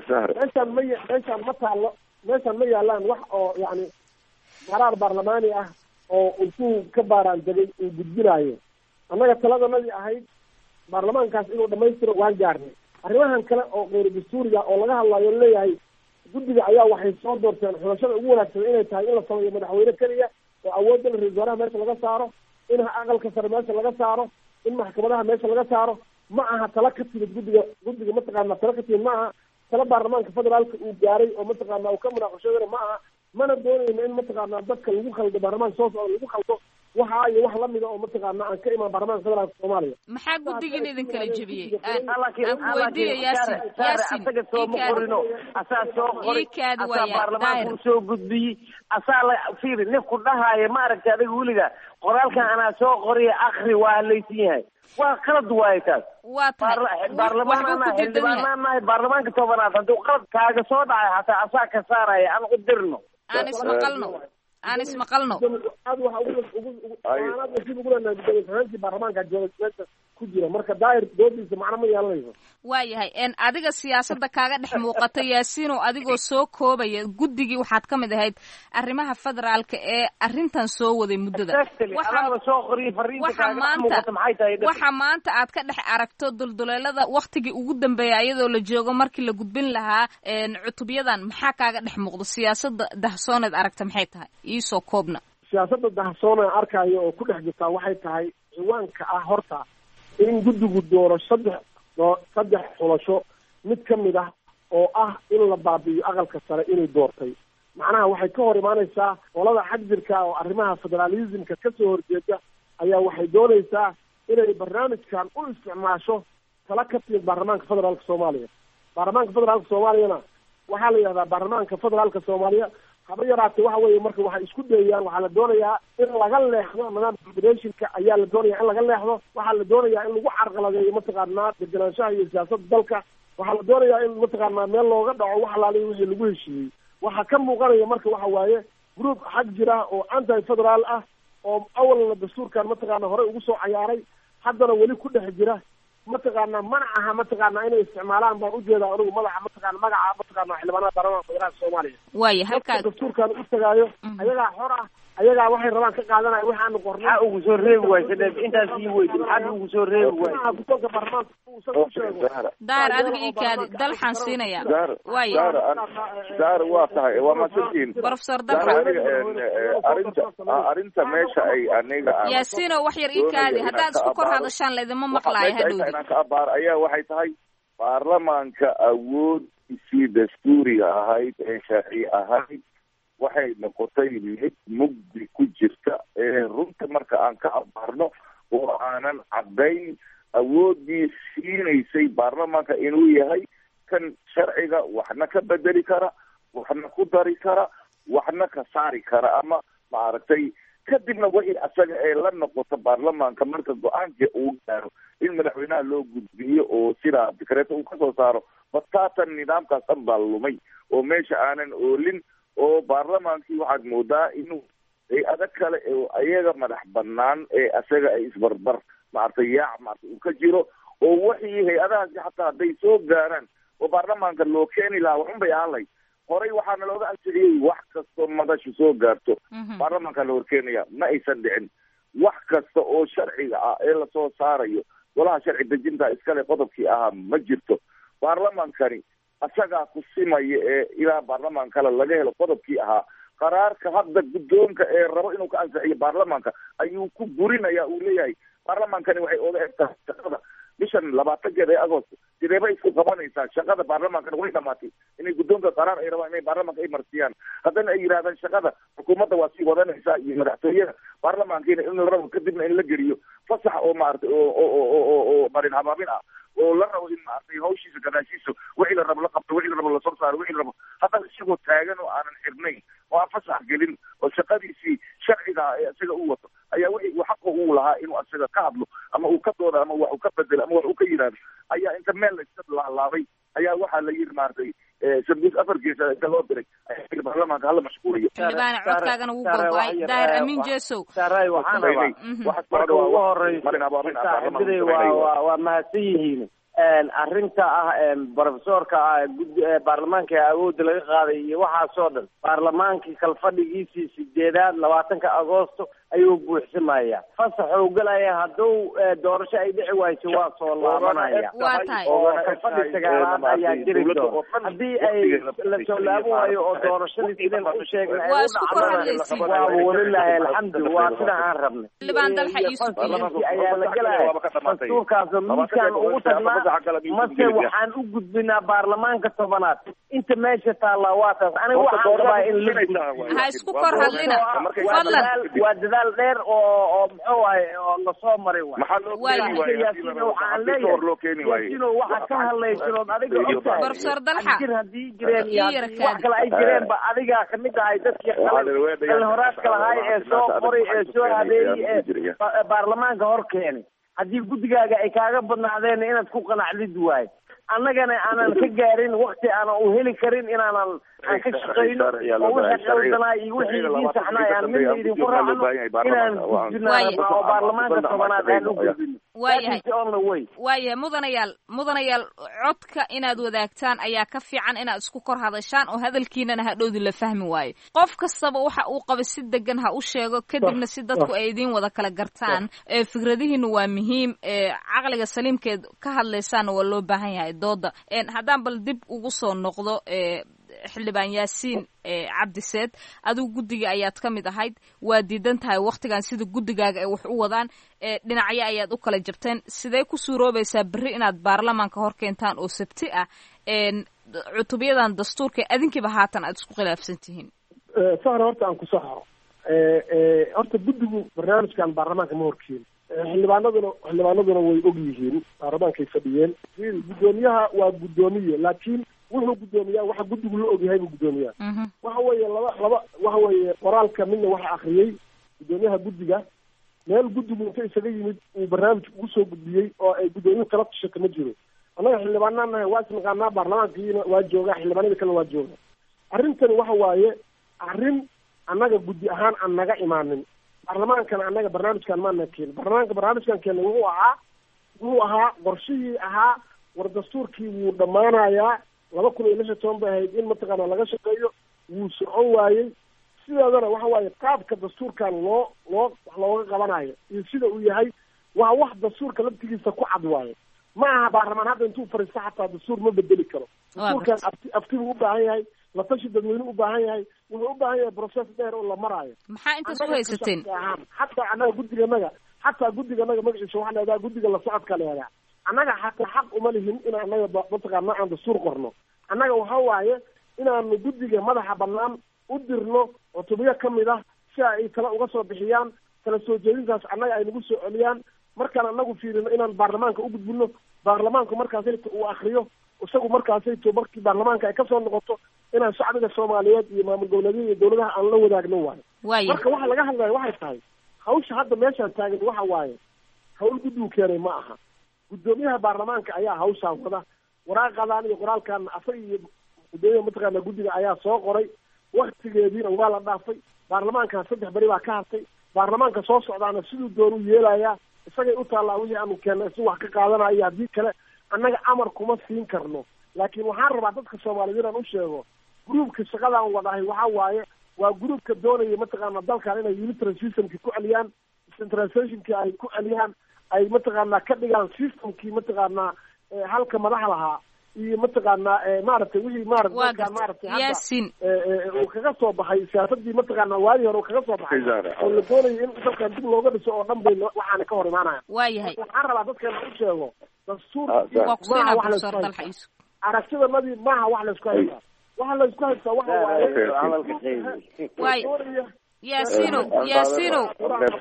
meeshaan ma yaalaan wax oo yani qaraar baarlamaani ah oo intuu ka baaraan degay uu gudbinaayo. annaga taladanadii ahayd baarlamaankaas inuu dhamaystiro waan gaarnay. arrimahan kale oo kayru dastuuriga oo laga hadlayo leeyahay guddiga ayaa waxay soo doorteen xulashada ugu wanaagsan inay tahay in la sameeyo madaxweyne keliya oo awoodda la ra-iisul wasaaraha meesha laga saaro, in aqalka sare meesha laga saaro, in maxkamadaha meesha laga saaro. ma aha tala ka timid guddiga mataqaanaa tala ka timid ma aha tala baarlamaanka federaalka uu gaaray oo mataqaanaa uu ka munaaqashadana ma aha. mana doonayno in mataqaanaa dadka lagu khaldo baarlamaanka soo socda lagu khaldo waxa iyo wax lamida oo mataqaanaa aan ka imaan baarlamaanka federaalka Soomaaliya. maxaa guddigan idin kala jabiyey weydiiyo yaasin asaga soo qorino asaa soo qori asaa baarlamaanka soo gudbiyey asaa la fiiri ninku dhahaaya ma aragtay adiga weliga qoraalkan anaa soo qoriya akhri waa halaysan yahay waa qalad waaye taas. waa tahay baarlamaannahay baarlamaanka tobanaad hadduu qalad kaaga soo dhacay hataa asaa ka saaraya aan u dirno aan ismaqalno aad waxa ugu leenahay baarlamaanka meesha ku jira marka daahir doodiisa macno ma yeelanayso. waayahay adiga siyaasadda kaaga dhex muuqata yaasiinow adigoo soo koobaya guddigii waxaad ka mid ahayd arrimaha federaalka ee arrintan soo waday muddada waxa maanta aad ka dhex aragto dulduleelada waktigii ugu dambeeya iyadoo la joogo markii la gudbin lahaa cutubyadan maxaa kaaga dhex muuqdo siyaasadda dahsooneed aragta maxay tahay iisoo koobna. siyaasadda dahsoon aan arkayo oo ku dhex jirtaa waxay tahay ciwaanka ah horta in guddigu dooro saddex xulasho mid ka mid ah oo ah in la baabi'iyo aqalka sare inay doortay. macnaha waxay ka hor imaanaysaa qolada xagjirka oo arrimaha federalismka ka soo horjeeda ayaa waxay doonaysaa inay barnaamijkan u isticmaasho tala ka timid baarlamaanka federaalka soomaaliya. baarlamaanka federaalka soomaaliyana waxaa la yidhahdaa baarlamaanka federaalka soomaaliya haba yaraatee waxa weeye marka waxay isku dayayaan, waxaa la doonayaa in laga leexdo nidaamka federationka ayaa la doonaya in laga leexdo. waxaa la doonayaa in lagu carqaladeeyo mataqaanaa degenaanshaha iyo siyaasadda dalka. waxaa la doonayaa in mataqaanaa meel looga dhaco wax alaaliya wixii lagu heshiiyey. waxaa ka muuqanaya marka waxa waaye group xag jira oo anti federaal ah oo awalna dastuurkan mataqaana horey ugu soo cayaaray, haddana weli ku dhex jira. mataqaana manacaha mataqaana inay isticmaalaan baan ujeedaa anigu magaca mataqaana xildhibaanada baarlamaanka federaalka soomaaliya. waaya halkaa dastuurkan u tagaayo ayagaa xor ah, ayagaa waxay rabaan ka qaadanaya waxaanu qornay. maxaa ugu soo reebi waysa intaas ii weydi maxaa ugu soo reebi waysa guddoonka baarlamaanka uu isaga u sheego. daar adiga ii kaadi dalxan siinaya. waaya daar waa tahay waa masantiin professor dalxan arrinta meesha ay aniga yaasiino wax yar ii kaadi haddaad isku kor hadashaan laydima maqlaayo hadhowdi ka abaar ayaa waxay tahay baarlamaanka awoodisii dastuuriga ahayd ee sharci ahayd waxay noqotay mid mugdi ku jirta ee runta marka aan ka abaarno oo aanan caddayn awoodii siinaysay baarlamaanka inuu yahay kan sharciga waxna ka bedeli kara, waxna ku dari kara, waxna ka saari kara, ama maaragtay kadibna wixii asaga ee la noqoto baarlamaanka marka go-aanka uu gaaro in madaxweynaha loo gudbiyo oo sidaa dikreeto uu kasoo saaro. bataatan nidaamkaas dhan baa lumay oo meesha aanan oolin, oo baarlamaankii waxaad moodaa inuu hay-ado kale oo ayaga madax banaan ee asaga ay isbarbar maaragtay yaac maaragtay uu ka jiro, oo wixii hay-adahaasi xataa hadday soo gaaraan oo baarlamaanka loo keeni lahaa waxun bay ahaan lahayd. horey waxaana looga ansixiyey wax kastoo madashu soo gaarto baarlamaanka la horkeenaya, ma aysan dhicin. wax kasta oo sharciga ah ee lasoo saarayo golaha sharci dejinta iskale qodobkii ahaa ma jirto. baarlamaankani asagaa ku simaya ee ilaa baarlamaan kale laga helo qodobkii ahaa. qaraarka hadda guddoonka ee rabo inuu ka ansixiyo baarlamaanka ayuu ku burinaya. uu leeyahay baarlamaankani waxay oga egtahay shaqada bishan 20 Agosto sideeba isku qabanaysaa shaqada baarlamaankana way dhamaatay inay guddoonka qaraar ay rabaan inay baarlamaanka ay marsiyaan, haddana ay yidhahdaan shaqada xukuumadda waa sii wadanaysaa iyo madaxtooyada baarlamaankiina in la rabo kadibna in la geliyo fasax oo maaragtay oo marin habaabin ah oo la rabo in maaragtay hawshiisa gadaashiisa wixii la rabo la qabto, wixii la rabo lasoo saaro, wixii la rabo haddana isagoo taagan oo aanan xirnayn oo aan fasax gelin oo shaqadiisii sharciga ee isaga u wato ayaa wixii uu xaqa uu lahaa inuu isaga ka hadlo ama uu ka doodo ama wax uu ka bedelo ama wax uu ka yidhaahdo ayaa inta meel la iska laalaabay ayaa waxaa la yidhi maaragtay sanduuq 4 gees inta loo diray ayaa baarlamaanka hala mashquuliyo. xildhibaan codkaagana wuu go'ay daahir amiin jeesow saray waxaan rabaa marka ugu horeysa waa mahadsan yihiin. arrinta ah professorka ah baarlamaanka awoodda laga qaaday iyo waxaasoo dhan baarlamaankii kalfadhigiisii 8 Agoosto ayuu buuxsamaya. fasaxuu galaya hadduu doorasho ay dhici wayso waa soo laabanaya oo kalfadhi 9 ayaa jiri doona. haddii ay la soo laaban waayo oo doorashadii sideen u sheegnay waa isku kor hadlaysiin waa walilaahi alxamdu waa sida aan rabnay. xildhibaan dalxa Yuusuf ayaa la galaya dastuurkaas miisaan ugu tagnaa mase waxaan u gudbinaa baarlamaanka 10aad inta meesha taallaa waa taas. aniga waxaan rabaa in ha isku kor hadlina fadlan. waa dadaal dheer oo muxuu ahay oo la soo maray waxaan leeyahay waxa ka hadlaysanood adiga ogtahay professor dalxa haddii jireen iyo wax kale ay jireenba adiga kamid ahay dadkii kale horaadka lahaay ee soo qoray ee soo habeeyey ee baarlamaanka hor keenay. haddii guddigaaga ay kaaga badnaadeen inaad ku qanacdid waayo, annagana aanan ka gaarin wakti aanan u heli karin inaanan aan ka shaqayno oo wixii qaldanaa iyo wixii idiin saxnaay aan midna idinku raacno inaan gudbino oo baarlamaanka 10aad aan u gudbino. waayahay mudanayaal codka inaad wadaagtaan ayaa ka fiican inaad isku kor hadashaan oo hadalkiinana hadhowdi la fahmi waayo. qof kastaba waxa uu qaba si degan ha u sheego, kadibna si dadku ay idiin wada kala gartaan. fikradihiinu waa muhiim, caqliga saliimkeed ka hadlaysaana waa loo baahan yahay dooda. haddaan bal dib ugu soo noqdo xildhibaan yaasiin cabdiseed, adigu guddiga ayaad ka mid ahayd, waa diidan tahay waktigan sida guddigaaga ay wax u wadaan, dhinacyo ayaad u kala jabteen. sidee ku suuroobaysaa berri inaad baarlamaanka hor keentaan oo sabti ah cutubyadan dastuurka adinkiiba haatan aad isku khilaafsan tihiin? sahra horta aan ku saxo horta guddigu barnaamijkan baarlamaanka ma horkeeni, xildhibaanaduna way og yihiin, baarlamaankay fadhiyeen. guddoomiyaha waa guddoomiye, laakiin wuxuu guddoomiyaa waxa guddigu la ogyahay buu guddoomiyaa. waxa weeye laba waxa weeye qoraalka midna waxa akriyey guddoomiyaha guddiga, meel guddigu inta isaga yimid uu barnaamij ugu soo gudbiyey oo ay guddoomiyuhu kala tashata ma jiro. annaga xildhibaanaan nahay, waa isnaqaanaa, baarlamaankiina waa joogaa, xildhibaanada kalena waa jooga. arrintani waxa waaye arrin annaga guddi ahaan aan naga imaanin, baarlamaankana annaga barnaamijkan maana keenin. barnaamijkan keena wuxuu ahaa qorshihii ahaa war dastuurkii wuu dhammaanayaa 2016 bay ahayd in mataqaana laga shaqeeyo, wuu socon waayey. sideedana waxa waaye qaabka dastuurkan wax looga qabanayo iyo sida uu yahay waa wax dastuurka laftigiisa ku cad waaye. ma aha baarlamaan hadda intuu fariisto xataa dastuur ma bedeli karo. dastuurkan aftibuu u baahan yahay, la tashi dadweyne u baahan yahay, wuxuu u baahan yahay process dheer oo la maraayo. maxaa intaas u haysateen? xataa annaga guddiganaga magaciisa waxaa leedaha guddiga la socodka leedaha. annaga xataa xaq uma lihin in annaga mataqaana aan dastuur qorno. annaga waxa waaye inaanu guddiga madaxa banaan u dirno cutubyo kamid ah si ay kala uga soo bixiyaan, kala soo jeedintaas annaga ay nagu soo celiyaan, markaan anagu fiirino inaan baarlamaanka u gudbino, baarlamaanku markaasayto uu akriyo, isagu markaasayto markii baarlamaanka ay kasoo noqoto inaan shacbiga soomaaliyeed iyo maamul goboleedyada iyo dawladaha aan la wadaagno waayo. marka waxa laga hadlaya waxay tahay hawsha hadda meeshaan taagan waxa waaye hawl guddigu keenay ma aha. guddoomiyaha baarlamaanka ayaa hawshaan wada, waraaqadan iyo qoraalkan asaga iyo guddoomiyaha mataqaana guddiga ayaa soo qoray, waktigeediina waa la dhaafay. baarlamaankan 3 beri baa ka hartay, baarlamaanka soo socdaana siduu doonuu yeelayaa, isagay u taallaa wixii aanu keennay si wax ka qaadanayo haddii kale annaga amar kuma siin karno. laakiin waxaan rabaa dadka soomaaliyeed inaan u sheego gruubka shaqadaan wadahay waxa waaye waa gruubka doonaya mataqaana dalkan inay unitary systemkii ku celiyaan, centralizationkii ay ku celiyaan, ay mataqaana ka dhigaan systemkii mataqaana halka madaxa lahaa iyo mataqaana maaragtay wixii maaragtay Yaasin uu kaga soo baxay siyaasadii mataqaana waadi hore uu kaga soo baxay oo la doonayo in dalkan dib looga dhiso oo dhan bay waxaana ka hor imaanaya. waayahay waxaan rabaa dadkan u sheego dastuur aragtidanadii maaha wax la isku haystaa. waxa la isku haystaa waxa waaye Yaasino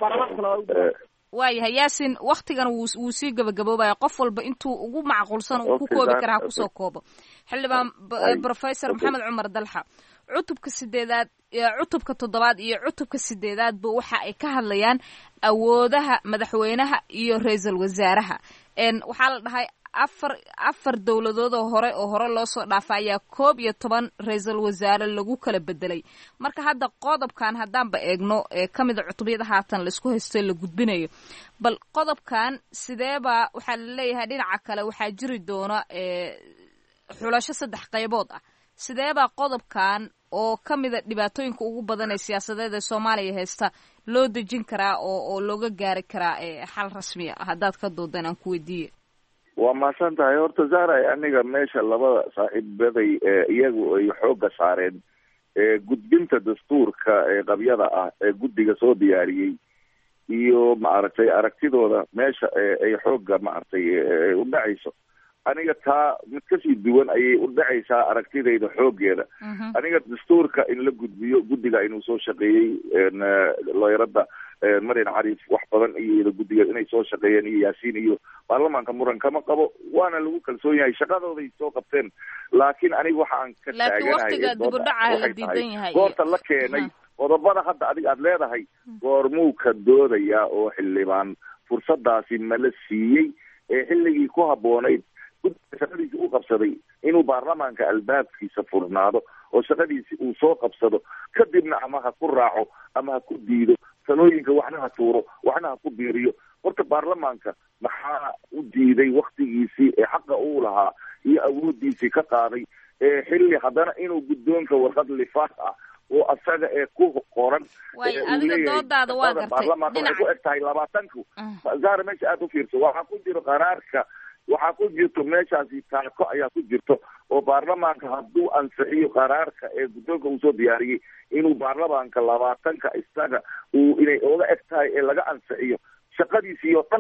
waayahay Yaasin, waktigan wuu sii gabagaboobaya, qof walba intuu ugu macquulsan uu ku koobi karaa kusoo koobo. xildhibaan Professor Maxamed Cumar Dalxa, cutubka 7aad cutubka 7aad iyo cutubka 8aadba waxa ay ka hadlayaan awoodaha madaxweynaha iyo ra'iisul wasaaraha. waxaa la dhahay afar dowladood oo hore loo soo dhaafay ayaa 11 ra'iisul wasaare lagu kala bedelay. marka hadda qodobkan haddaanba eegno kamid cutubyada haatan la isku haysto la gudbinayo, bal qodobkan sideeba waxaa la leeyahay dhinaca kale waxaa jiri doona xulasho 3 qaybood ah. sideeba qodobkan oo kamida dhibaatooyinka ugu badan ee siyaasadeed ee Soomaaliya haysta loo dejin karaa oo looga gaari karaa xal rasmi ah? haddaad ka doodaan aan ku weydiiye. waa mahadsan tahay. horta Zahra, aniga meesha labada saaxiibaday iyagu ay xooga saareen gudbinta dastuurka qabyada ah ee guddiga soo diyaariyey iyo maaragtay aragtidooda meesha ay xooga maaragtay u dhacayso. aniga taa mid kasii duwan ayay u dhacaysaa aragtidayda xoogeeda. aniga dastuurka in la gudbiyo guddiga inuu soo shaqeeyey looyarada Marian Cariif wax badan iyo guddiga inay soo shaqeeyeen iyo Yaasiin iyo baarlamaanka muran kama qabo, waana lagu kalsoon yahay shaqadooday soo qabteen. laakiin aniga waxa aan ka taaganahay goorta la keenay qodobada hadda adiga aad leedahay goormuu ka doodayaa oo xildhibaan fursadaasi mala siiyey xilligii ku habboonayd shaqadiisi u qabsaday inuu baarlamaanka albaabkiisa furnaado oo shaqadiisi uu soo qabsado, kadibna ama ha ku raaco ama ha ku diido sanooyinka, waxna ha tuuro waxna ha ku biiriyo. horta baarlamaanka maxaa u diiday waktigiisii ee xaqa uu lahaa iyo awoodiisii ka qaaday xilli haddana inuu guddoonka warqad lifaaq ah oo asaga ku qoran adiga doodaada waa gartay waxay ku eg tahay 20 Zahra, meesha aad u fiirso waxaa ku jiro qaraarka, waxaa ku jirto meeshaasi taako ayaa ku jirto oo baarlamaanka hadduu ansixiyo qaraarka ee guddoonka uu soo diyaariyey inuu baarlamaanka 20 isaga inay oga eg tahay ee laga ansixiyo shaqadiisii oo dhan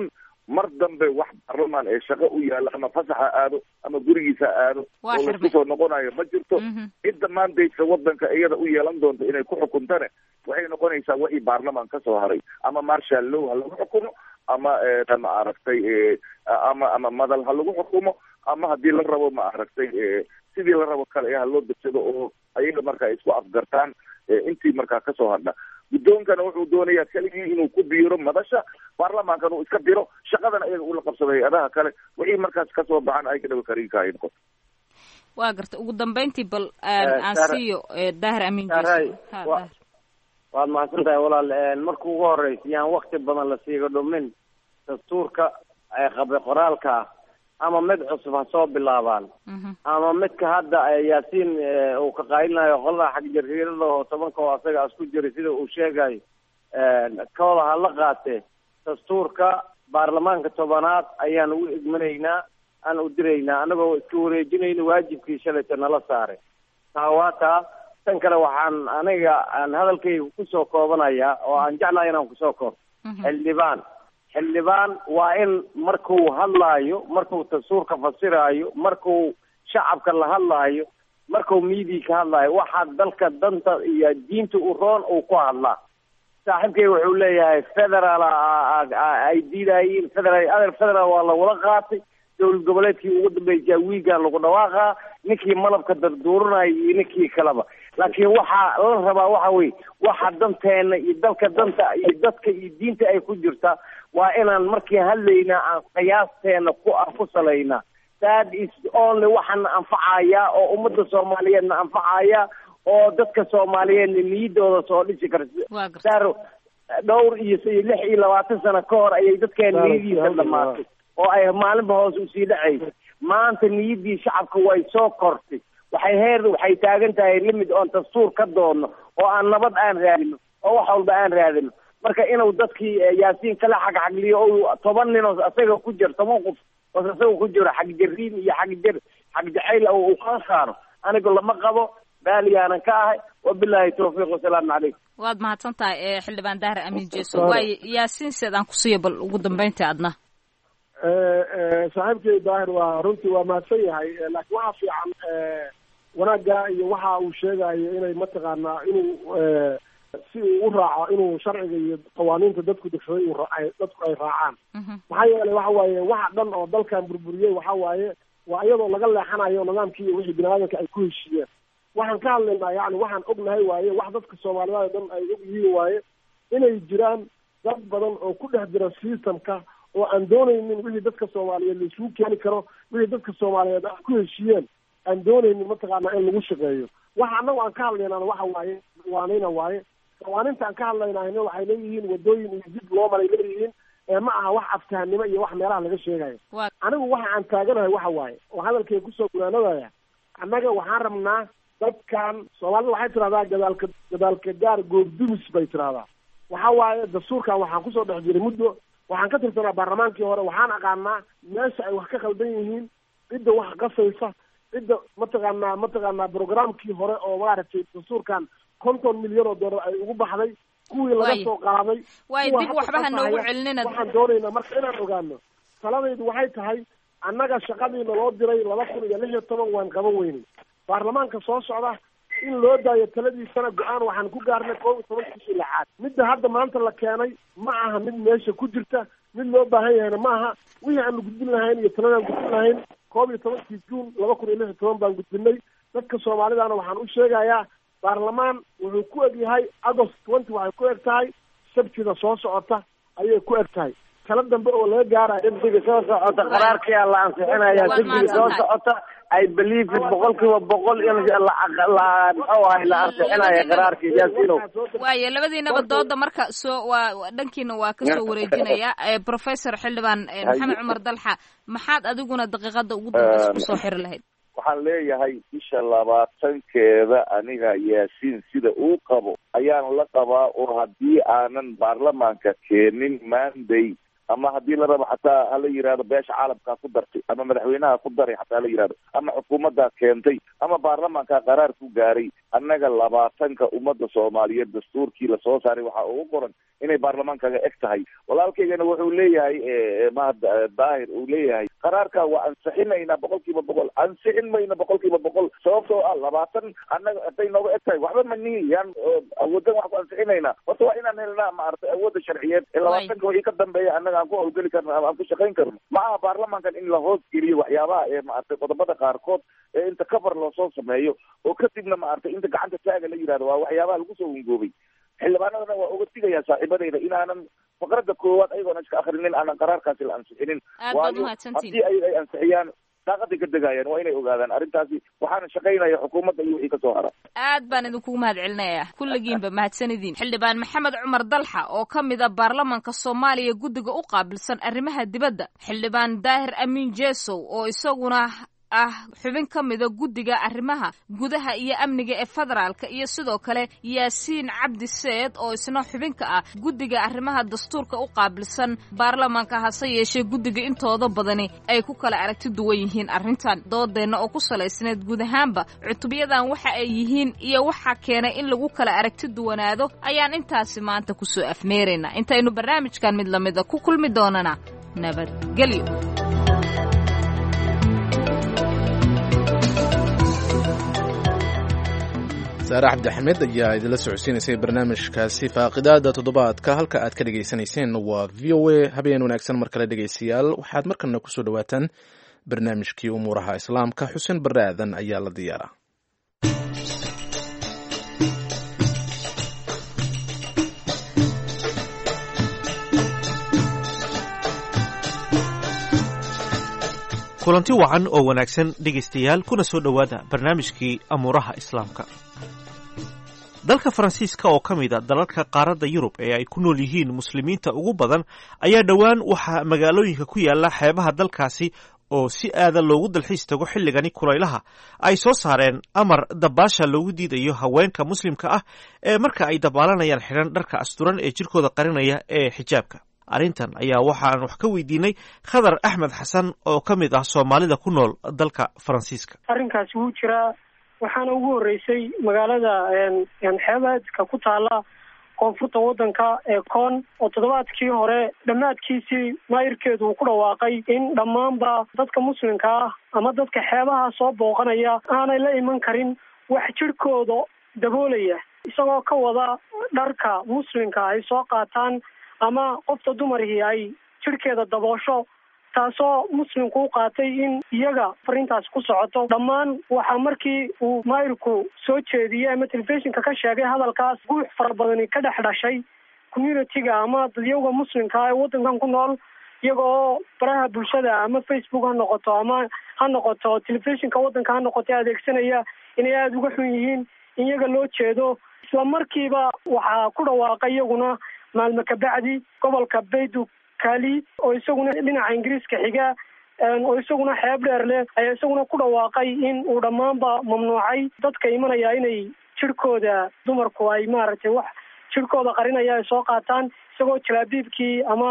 mar dambe wax baarlamaan ee shaqo u yaalla ama fasaxa aado ama gurigiisa aado oo laisku soo noqonayo ma jirto. cidda mandate wadanka iyada u yeelan doonta inay ku xukuntane waxay noqonaysaa wixii baarlamaan kasoo haray, ama marshal law ha lagu xukumo, ama ma aragtay ama madal ha lagu xukumo, ama haddii la rabo ma aragtay sidii la rabo kale ha loo degsado oo ayaga markaa isku afgartaan intii markaa kasoo hadha. guddoonkana wuxuu doonayaa keligii inuu ku biiro madasha, baarlamaankana uu iska diro, shaqadana ayaga ula qabsado hay-adaha kale, wixii markaas kasoo baxan ay ka dhaba kariinka ay noqoto. waa garta ugu dambeyntii bal aan siiyo daahir amiin jeeso. waad mahadsan tahay walaal. marka ugu horeysa yaan wakti badan la siiga dhumin dastuurka qabe qoraalka ama mid cusub ha soo bilaabaan, ama midka hadda yaasiin uu ka qaylinayo qolada xag jariirada oo 10 oo asaga isku jiray sida uu sheegayo kooda ha la qaatee dastuurka baarlamaanka 10aad ayaan u igmanaynaa, aan u diraynaa anagoo isku wareejinayna waajibkii shalayta nala saaray. taawata tan kale waxaan aniga aan hadalkayga kusoo koobanayaa oo aan jeclahay inaan kusoo koobo xildhibaan waa in markuu hadlaayo, markuu dastuurka fasiraayo, markuu shacabka la hadlaayo, markuu miidiya ka hadlaayo, waxaa dalka danta iyo diinta u roon uu ku hadlaa. saaxiibkay wuxuu leeyahay federal ay diidayiin, federal waa lagula qaatay, dowlad goboleedkii ugu dambeysay wiigaan lagu dhawaaqaa, ninkii malabka darduuranaya iyo ninkii kaleba. laakiin waxaa la rabaa waxa weye waxa danteena iyo dalka danta iyo dadka iyo diinta ay ku jirta waa inaan markii hadlayna aan qiyaasteena ku salaynaa. that is only waxaana anfacaya oo ummadda Soomaaliyeedna anfacaya oo dadka Soomaaliyeedna niyadooda soo dhisi karta. dhowr iyo 26 sano ka hor ayay dadkeena niyadiisa dhamaatay oo ay maalinba hoos u sii dhacay. maanta niyadii shacabka way soo kortay, waxay taagan tahay limit oon dastuur ka doono oo aan nabad aan raadino oo wax walba aan raadino. marka inuu dadkii yaasiin kala xagliyo oo 10 nin oo asaga ku jiro 10 qof oo asaga ku jiro xag jariin iyo xag jacayl oo ka saaro aniga lama qabo baaliyaanan ka ahay. wabillahi tawfiiq wassalaamu calaykum. waad mahadsantahay xildhibaan daahir amiin jeeso. waay yaasiin sidaan ku siiyo bal ugu dambeyntii adna. saaxiibkay daahir waa runtii waa mahadsan yahay, laakiin waxaa fiican wanaagga iyo waxa uu sheegayo inay mataqaanaa inuu si uu u raaco inuu sharciga iyo qawaaniinta dadku degsaday dadku ay raacaan. maxaa yeelay waxa waaye waxa dhan oo dalkan burburiyey waxa waaye waa iyadoo laga leexanayo nidaamkii iyo wixii biniaadanka ay ku heshiiyeen. waxaan ka hadlaynaa yani waxaan ognahay waaye wax dadka Soomaaliyeed dhan ay og yihiin waaye inay jiraan dad badan oo ku dhex jira systemka oo aan doonaynin wixii dadka Soomaaliyeed la isugu keeni karo, wixii dadka Soomaaliyeed ay ku heshiiyeen aan doonaynin mataqaanaa in lagu shaqeeyo. waxa anagu aan ka hadlaynaa waxa waaye qawaaniinta aan ka hadlaynaa waxay leeyihiin wadooyin iyo dib loo maray leeyihiin, ma aha wax aftahanimo iyo wax meelaha laga sheegayo. anigu waxa aan taaganahay waxa waaye oo hadalkay kusoo gunaanadaya, annaga waxaan rabnaa dadkan Soomaalida waxay tiraahdaa gadaalka gaar goobdumis bay tiraahdaa. waxa waaye dastuurkan waxaan kusoo dhex jiray muddo, waxaan ka tirsanaa baarlamaankii hore, waxaan aqaanaa meesha ay wax ka khaldan yihiin, cidda wax qasaysa, cidda mataqaanaa programkii hore oo maaragtay dastuurkan 50 milyan oo dollar ay ugu baxday, kuwii laga soo qaaday. way dib waxba ha noogu celinina. waxaan doonaynaa marka inaan ogaano. taladaydu waxay tahay annaga shaqadiina loo diray 2016 waan qaban weynay. baarlamaanka soo socda in loo daayo taladiisana go-aan waxaan ku gaarnay 11 lixaad. midda hadda maanta la keenay ma aha mid meesha ku jirta, mid loo baahan yahayna ma aha. wixii aanu gudbin lahayn iyo taladaan gudbin lahayn 11 Juun 2016 baan gudbinay. dadka Soomaalidaana waxaan u sheegayaa baarlamaan wuxuu ku egyahay August 20 waxay ku eg tahay sabtida soo socota ayay ku eg tahay. kala dambe oo laga gaarayo sabtida soo socota qaraarkii la ansixinayaa sabtida soo socota I believe it 100% in la ansixinayo qaraarkii Yaasiino. waayo labadiinaba dooda marka soo waa dhankiina waa ka soo wareejinaya. Professor xildhibaan Maxamed Cumar Dalxa, maxaad adiguna daqiiqada ugu dambaysa ku soo xiri lahayd? waxaan leeyahay bisha 20-keeda aniga Yaasiin sida uu qabo ayaan la qabaa, oo haddii aanan baarlamaanka keenin mandate ama haddii la rabo xataa hala yihahdo beesha caalamkaa ku dartay ama madaxweynaha ku daray xataa hala yihahdo ama xukuumaddaa keentay ama baarlamaankaa qaraar ku gaaray annaga 20 ummadda soomaaliyeed dastuurkii lasoo saaray waxaa ugu qoran inay baarlamaankaga eg tahay. walaalkaygana wuxuu leeyahay mahad daahir uu leeyahay qaraarka waa ansixinaynaa 100%, ansixin mayna 100%, sababtoo ah 20 annaga haday nooga eg tahay waxba manihi yaan awoodan wax ku ansixinaynaa. horta waa inaan helnaa maaragtay awoodda sharciyeed ee 20 wixii ka dambeeya annaga aan ku hawlgeli karno ama aan ku shaqayn karno. ma aha baarlamaankan in la hoos geliyo waxyaabaha ee maaragtay qodobada qaarkood ee inta cover loosoo sameeyo oo kadibna maaragtay inta gacanta taaga la yihahdo waa waxyaabaha lagu soo hungoobay. xildhibaanadana waa uga digayaa saaxiibadayda inaanan faqradda koowaad ayagoona iska akrinin aanan qaraarkaasi la ansixinin, waayo haddii ay ansixiyaan daaqaday ka degayaan. waa inay ogaadaan arrintaasi waxaana shaqaynaya xukuumadda iyo wixii kasoo hara. aad baan idinkugu mahad celinaya kulligiinba mahadsanidin. xildhibaan maxamed cumar dalxa oo ka mid a baarlamaanka soomaaliya guddiga u qaabilsan arrimaha dibadda, xildhibaan daahir amiin jesow oo isaguna ah xubin ka mida guddiga arrimaha gudaha iyo amniga ee federaalka, iyo sidoo kale yaasiin cabdi seed oo isna xubin ka ah guddiga arrimaha dastuurka u qaabilsan baarlamaanka. hase yeeshee guddiga intooda badani ay ku kala aragti duwan yihiin arrintan. doodeenna oo ku salaysneed guud ahaanba cutubyadan waxa ay yihiin iyo waxa keenay in lagu kala aragti duwanaado ayaan intaasi maanta kusoo afmeeraynaa. intaynu barnaamijkan mid lamida ku kulmi doonana nabadgelyo. saare cabdi axmed ayaa idinla socodsiinaysay barnaamijkaasi faaqidaada toddobaadka. halka aad ka dhegaysanayseen waa v o a. habeen wanaagsan mar kale dhegaystayaal. waxaad markana kusoo dhawaataan barnaamijkii umuuraha islaamka. xuseen barre aadan ayaa la diyaaraa. kulanti wacan oo wanaagsan dhegaystayaal, kuna soo dhowaada barnaamijkii amuuraha islaamka. dalka faransiiska oo ka mid a dalalka qaaradda yurub ee ay ku nool yihiin muslimiinta ugu badan ayaa dhowaan waxaa magaalooyinka ku yaala xeebaha dalkaasi oo si aada loogu dalxiis tago xilligani kulaylaha ay soo saareen amar dabaasha loogu diidayo haweenka muslimka ah ee marka ay dabaalanayaan xidhan dharka asturan ee jirkooda qarinaya ee xijaabka. arrintan ayaa waxaan wax ka weydiinay khadar axmed xasan oo ka mid ah soomaalida ku nool dalka faransiiska. arrinkaasi wuu jiraa, waxaana ugu horreysay magaalada xeebaadka ku taala koonfurta waddanka ee koon oo toddobaadkii hore dhammaadkiisii maayirkeedu uu ku dhawaaqay in dhammaanba dadka muslimka ah ama dadka xeebaha soo booqanaya aanay la iman karin wax jirhkooda daboolaya, isagoo ka wada dharka muslimka ay soo qaataan ama qofta dumarkii ay jirhkeeda daboosho, taasoo muslimku u qaatay in iyaga fariintaas ku socoto. dhammaan waxaa markii uu maayirku soo jeediyey ama telefishinka ka sheegay hadalkaas guux fara badani ka dhex dhashay communitiga ama dadyowga muslimka ee waddankan ku nool, iyaga oo baraha bulshada ama Facebook ha noqoto ama ha noqoto telefishinka waddanka ha noqoto adeegsanaya inay aada uga xun yihiin in iyaga loo jeedo. isla markiiba waxaa ku dhawaaqay iyaguna maalmo kabacdi gobolka Baydu Kali oo isaguna dhinaca Ingiriiska xiga oo isaguna xeeb dheer leh ayaa isaguna ku dhawaaqay in uu dhammaanba mamnuucay dadka imanaya inay jirhkooda dumarku ay maaragtay wax jirhkooda qarinaya ay soo qaataan, isagoo jalaabiibkii ama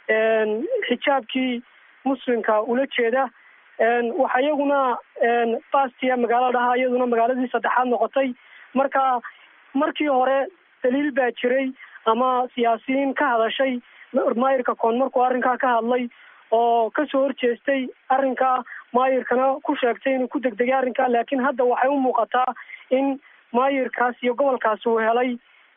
xijaabkii muslimka ula jeeda. waxaa iyaguna Bastia magaalada dhaha iyaduna magaaladii saddexaad noqotay. marka markii hore daliil baa jiray ama siyaasiyiin ka hadashay maayirka koon markuu arrinkaa ka hadlay oo kasoo horjeestay arrinka, maayirkana ku sheegtay inuu ku degdegay arrinka. laakiin hadda waxay u muuqataa in maayirkaas iyo gobolkaas uu helay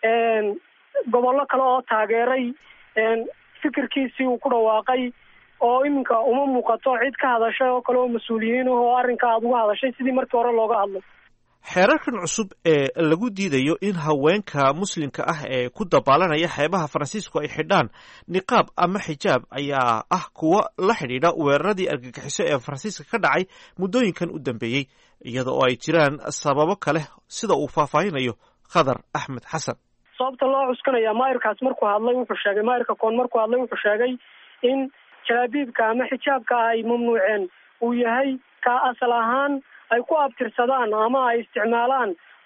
gobollo kale oo taageeray fikirkiisii uu ku dhawaaqay, oo iminka uma muuqato cid ka hadashay oo kale oo mas-uuliyiin oo arrinka aada uga hadashay sidii markii hore looga hadlay. xeerarkan cusub ee lagu diidayo in haweenka muslimka ah ee ku dabaalanaya xeebaha faransiisku ay xidhaan niqaab ama xijaab ayaa ah kuwo la xidhiidha weeraradii argagixiso ee faransiiska ka dhacay muddooyinkan u dambeeyey, iyada oo ay jiraan sababo kale sida uu faahfaahinayo khadar axmed xasan. sababta loo cuskanaya maayirkaas markuu hadlay wuxuu sheegay, maayirka koon markuu hadlay wuxuu sheegay in jalaabiibka ama xijaabka ay mamnuuceen uu yahay ka asal ahaan ay ku abtirsadaan ama ay isticmaalaan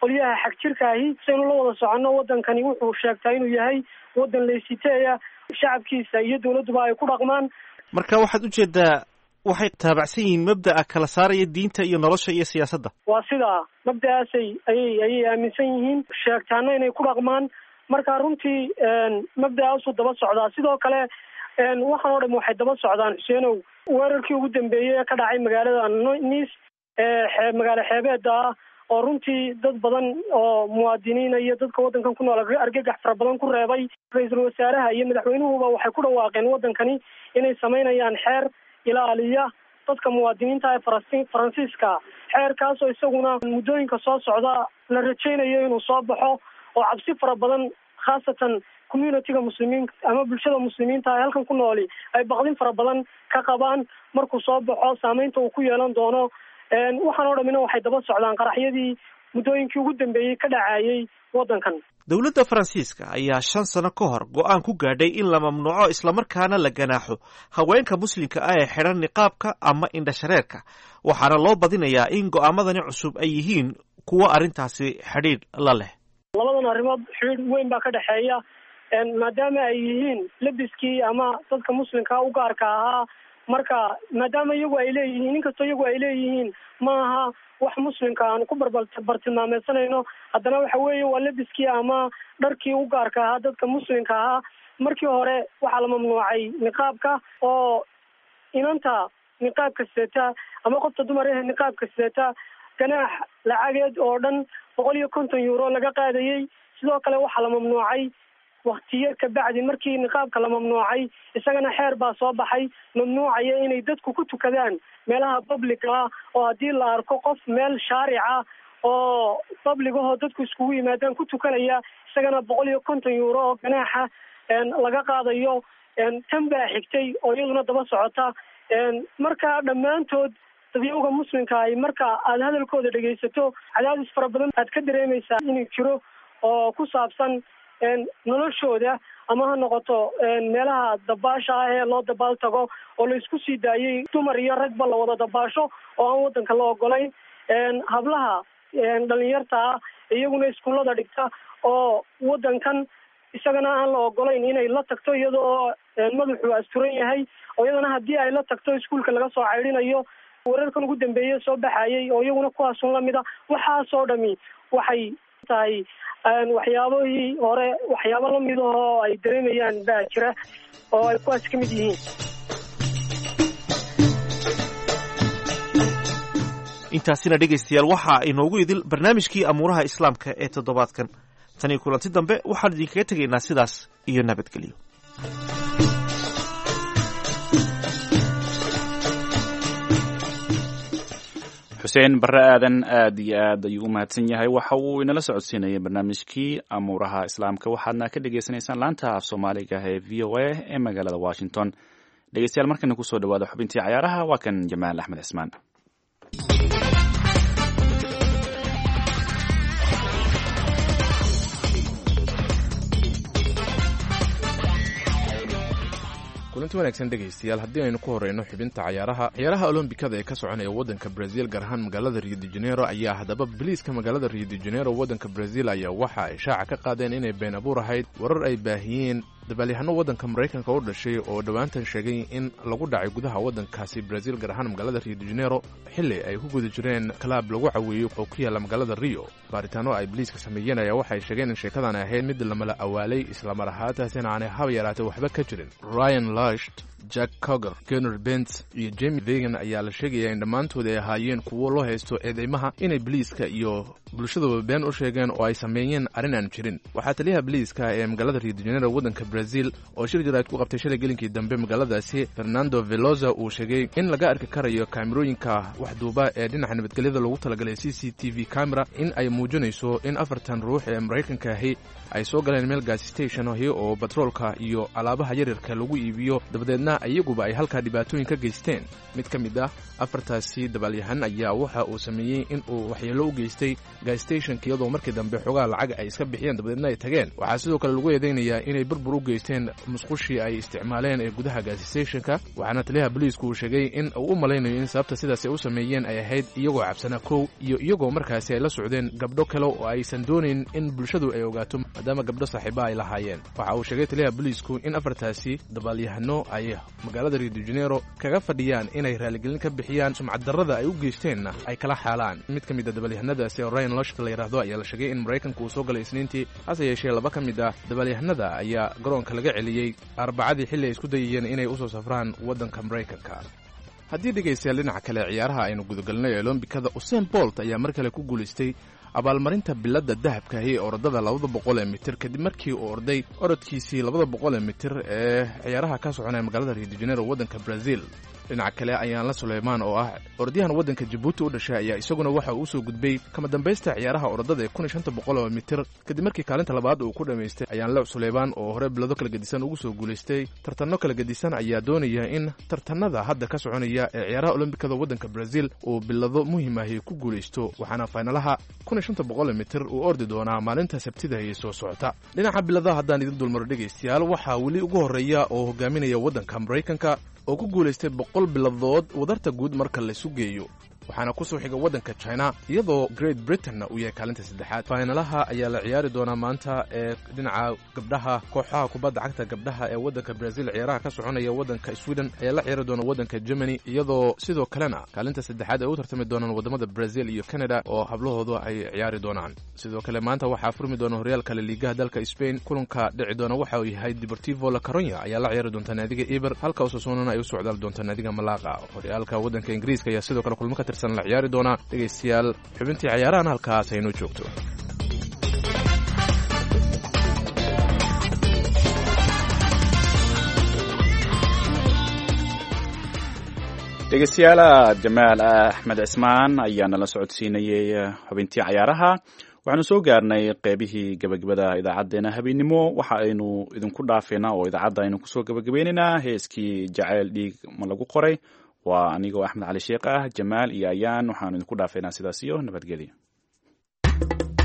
qolyaha xagjirkaahi saynu la wada soconno waddankani wuxuu sheegtaa inuu yahay waddan leysiteeya shacabkiisa iyo dawladduba ay ku dhaqmaan. marka waxaad ujeedaa waxay taabacsan yihiin mabda'a kala saaraya diinta iyo nolosha iyo siyaasadda. waa sidaa mabda'aasay ayay aaminsan yihiin, sheegtaana inay ku dhaqmaan. marka runtii mabda'aasuu daba socdaa. sidoo kale waxaan oo dham waxay daba socdaan xuseenow weerarkii ugu dambeeyey ee ka dhacay magaalada Nice magaalo xeebeeda ah oo runtii dad badan oo muwaadiniina iyo dadka waddankan ku nool argagax fara badan ku reebay. ra-iisul wasaaraha iyo madaxweynuhuba waxay ku dhawaaqeen waddankani inay samaynayaan xeer ilaaliya dadka muwaadiniinta ee faransiiska. xeerkaasoo isaguna muddooyinka soo socda la rajaynayo inuu soo baxo oo cabsi fara badan khaasatan communityga muslimiinta ama bulshada muslimiinta ee halkan ku nooli ay baqdin fara badan ka qabaan markuu soo baxo saameynta uu ku yeelan doono. waxaan oo dhamina waxay daba socdaan qaraxyadii muddooyinkii ugu dambeeyey ka dhacayay waddankan. dowladda faransiiska ayaa 5 sano ka hor go-aan ku gaadhay in la mamnuuco islamarkaana la ganaaxo haweenka muslimka ah ee xidhan niqaabka ama indhashareerka, waxaana loo badinayaa in go-aamadani cusub ay yihiin kuwo arrintaasi xidhiidh la leh. labadan arrimood xidhiidh weyn baa ka dhexeeya maadaama ay yihiin labiskii ama dadka muslimka u gaarka ahaa. marka maadaama iyagu ay leeyihiin, inkastoo iyagu ay leeyihiin maaha wax muslimka aan ku bartilmaameysanayno, haddana waxa weeye waa labiskii ama dharkii u gaarka ahaa dadka muslimka ahaa. markii hore waxaa la mamnuucay niqaabka oo inanta niqaabka sidata ama qofta dumar ee niqaabka sidata ganaax lacageed oo dhan 150 euro laga qaadayay. sidoo kale waxaa la mamnuucay waktiyo ka bacdi markii niqaabka la mamnuucay isagana xeer baa soo baxay mamnuucaya inay dadku ku tukadaan meelaha public ah, oo haddii la arko qof meel shaarica oo public ahoo dadku iskugu yimaadaan ku tukanaya isagana 150 euro oo ganaaxa laga qaadayo. tan baa xigtay oo iyaduna daba socota. marka dhammaantood dadyowga muslimka ay marka aad hadalkooda dhegaysato cadaadis fara badan aad ka dareemaysaa inuu jiro oo ku saabsan noloshooda, ama ha noqoto meelaha dabaasha ah ee loo dabaal tago oo la isku sii daayay dumar iyo ragba la wada dabaasho oo aan waddanka la ogolayn. hablaha dhalinyarta ah iyaguna iskuullada dhigta oo waddankan isagana aan la ogolayn inay la tagto iyada oo madaxu asturan yahay, oo iyadana haddii ay la tagto iskuulka laga soo caydhinayo. wararkan ugu dambeeyey soo baxayay oo iyaguna kuwaasun lamida. waxaasoo dhami waxay tahay waxyaabihii hore waxyaabo lamid oo ay dareemayaan baa jira oo ay kuwaas ka mid yihiin. intaasina dhegaystayaal waxaa inoogu idil barnaamijkii amuuraha islaamka ee toddobaadkan. tan iyo kulanti dambe waxaan idinkaga tegaynaa sidaas iyo nabadgelyo. xuseen barre aadan aad iyo aad ayuu u mahadsan yahay. waxa uu inala socodsiinayay barnaamijkii amuuraha islaamka. waxaadna ka dhagaysanaysaan laanta af soomaaliga ee v o a ee magaalada washington. dhegeystayaal markana kusoo dhawaada xubintii cayaaraha. waa kan jamaal axmed cismaan. kulanti wanaagsan dhegaystayaal, haddii aynu ku horeyno xubinta ciyaaraha olombikada ee ka soconaya waddanka Brazil, gaar ahaan magaalada Rio de Janeiro, ayaa haddaba biliiska magaalada Rio de Janeiro waddanka Brazil ayaa waxa ay shaaca ka qaadeen inay been abuur ahayd warar ay baahiyeen dabalyahano waddanka Maraykanka u dhashay oo dhowaantan sheegay in lagu dhacay gudaha waddankaasi Brazil, gaar ahaan magaalada Rio de Janeiro, xilli ay ku guda jireen kalaab lagu caweeyo oo ku yaala magaalada Rio. baaritaano ay biliiska sameeyeen ayaa waxay sheegeen in sheekadan ay ahayd mid lamala awaalay, isla mar ahaantaasina aanay haba yaraatay waxba ka jirin. Ryan Lasht, Jack Coger, Gunnar Bentz iyo Jamie Vegan ayaa la sheegayaa in dhammaantood ay ahaayeen kuwo loo haysto eedeymaha inay biliiska iyo bulshadaba been u sheegeen oo ay sameeyeen arrin aan jirin. waxaa taliyaha biliiska ee magaalada Rio de Janeiro waddanka Brazil oo shir jaraa'id ku qabtay shalay gelinkii dambe magaaladaasi, Fernando Velosa, uu sheegay in laga arki karayo kaamirooyinka waxduuba ee dhinaca nabadgelyada loogu talagalay CCTV camera in ay muujinayso in 4 ruux ee Maraykanka ahi ay soo galeen meel gas station ahi oo batroolka iyo alaabaha yaryarka lagu iibiyo, dabadeedna iyaguba ay halkaa dhibaatooyin ka geysteen. mid ka mid ah 4taasi dabaalyahan ayaa waxa uu sameeyey in uu waxyeello u geystay gas stationka iyadoo markii dambe xogaha lacag ay iska bixiyeen dabadeedna ay tageen. waxaa sidoo kale lagu eedeynayaa inay burbur u geysteen musqushii ay isticmaaleen ee gudaha gas stationka, waxaana taliyaha booliisku uu sheegay in uu u malaynayo in sababta sidaas ay u sameeyeen ay ahayd iyagoo cabsanaa kow iyo iyagoo markaasi ay la socdeen gabdho kale oo aysan doonayn in bulshadu ay ogaato maadaama gabdho saaxiiba ay lahaayeen. waxa uu sheegay taliyaha booliisku in afartaasi dabaalyahano ay magaalada Rio de Janeiro kaga fadhiyaan inay raaligelin ka bixiyaan sumcad darrada ay u geysteenna ay kala xaalaan. mid ka mid a dabaalyahanadaasi oo Ryan Lochte la yidhaahdo ayaa la sheegay in Maraykanku uu soo galay Isniintii, hase yeeshee laba ka mid ah dabaalyahanada ayaa garoonka laga celiyey Arbacadii xilli ay isku dayayeen inay u soo safraan waddanka Maraykanka. haddii dhegaystayaal dhinaca kale ciyaaraha aynu gudagalnay olombikada, Usain Bolt ayaa mar kale ku guulaystay abaalmarinta biladda dahabka ee orodada 200 mitir kadib markii uu orday orodkiisii 200 mitir ee ciyaaraha ka soconaya magaalada Rio de Janeiro waddanka Brazil. dhinaca kale ayaan la Suleymaan oo ah orodyahan waddanka Djibouti u dhashay ayaa isaguna waxa uu soo gudbay kama dambaysta ciyaaraha orodada ee 1500 mitir kadib markii kaalinta labaad uu ku dhameystay. ayaan la Suleymaan oo hore bilado kala gedisan ugu soo guulaystay tartanno kala gedisan ayaa doonaya in tartanada hadda ka soconaya ee ciyaaraha olombikada waddanka Brazil uu bilado muhiim ah ku guulaysto, waxaana finalaha 1500 mitir uu ordi doonaa maalinta Sabtida ee soo socota. dhinaca biladaha haddaan idin dulmaro dhegaystayaal, waxaa weli ugu horeeya oo hogaaminaya waddanka Maraykanka oo ku guulaystay 100 biladood wadarta guud marka la isu geeyo, waxaana ku soo xiga waddanka China iyadoo Great Britain uu yahay kaalinta saddexaad. finalaha ayaa la ciyaari doonaa maanta ee dhinaca gabdhaha. kooxaha kubadda cagta gabdhaha ee waddanka Brazil ciyaaraha ka soconaya waddanka Sweden ayaa la ciyaari doona waddanka Germany, iyadoo sidoo kalena kaalinta saddexaad ay u tartami doonaan wadamada Brazil iyo Canada oo hablahoodu ay ciyaari doonaan. sidoo kale maanta waxaa furmi doona horyaalka La Liga dalka Spain. kulanka dhici doona waxa uu yahay Deportivo La Coruña ayaa la ciyaari doonta naadiga Eibar, halka Osasuna ay u socdaal doonta naadiga Malaga. horyaalka waddanka Ingiriiska ayaa sidoo kale kulmo ka tirsan la ciyaari doona. dhegaystayaal, xubintii ciyaarahan halkaas aynu joogto. dhegaystayaal, Jamaal Axmed Cismaan ayaa nala socodsiinayay xubintii ciyaaraha. waxaanu soo gaarnay qeybihii gabagabada idaacadeena habeenimo. waxa aynu idinku dhaafeynaa oo idaacadda aynu kusoo gabagabaynaynaa heeskii jacayl dhiig ma lagu qoray. waa anigoo Axmed Cali Sheekh ah, Jamaal iyo Ayaan. waxaanu idinku dhaafeynaa sidaas iyo nabadgelyo.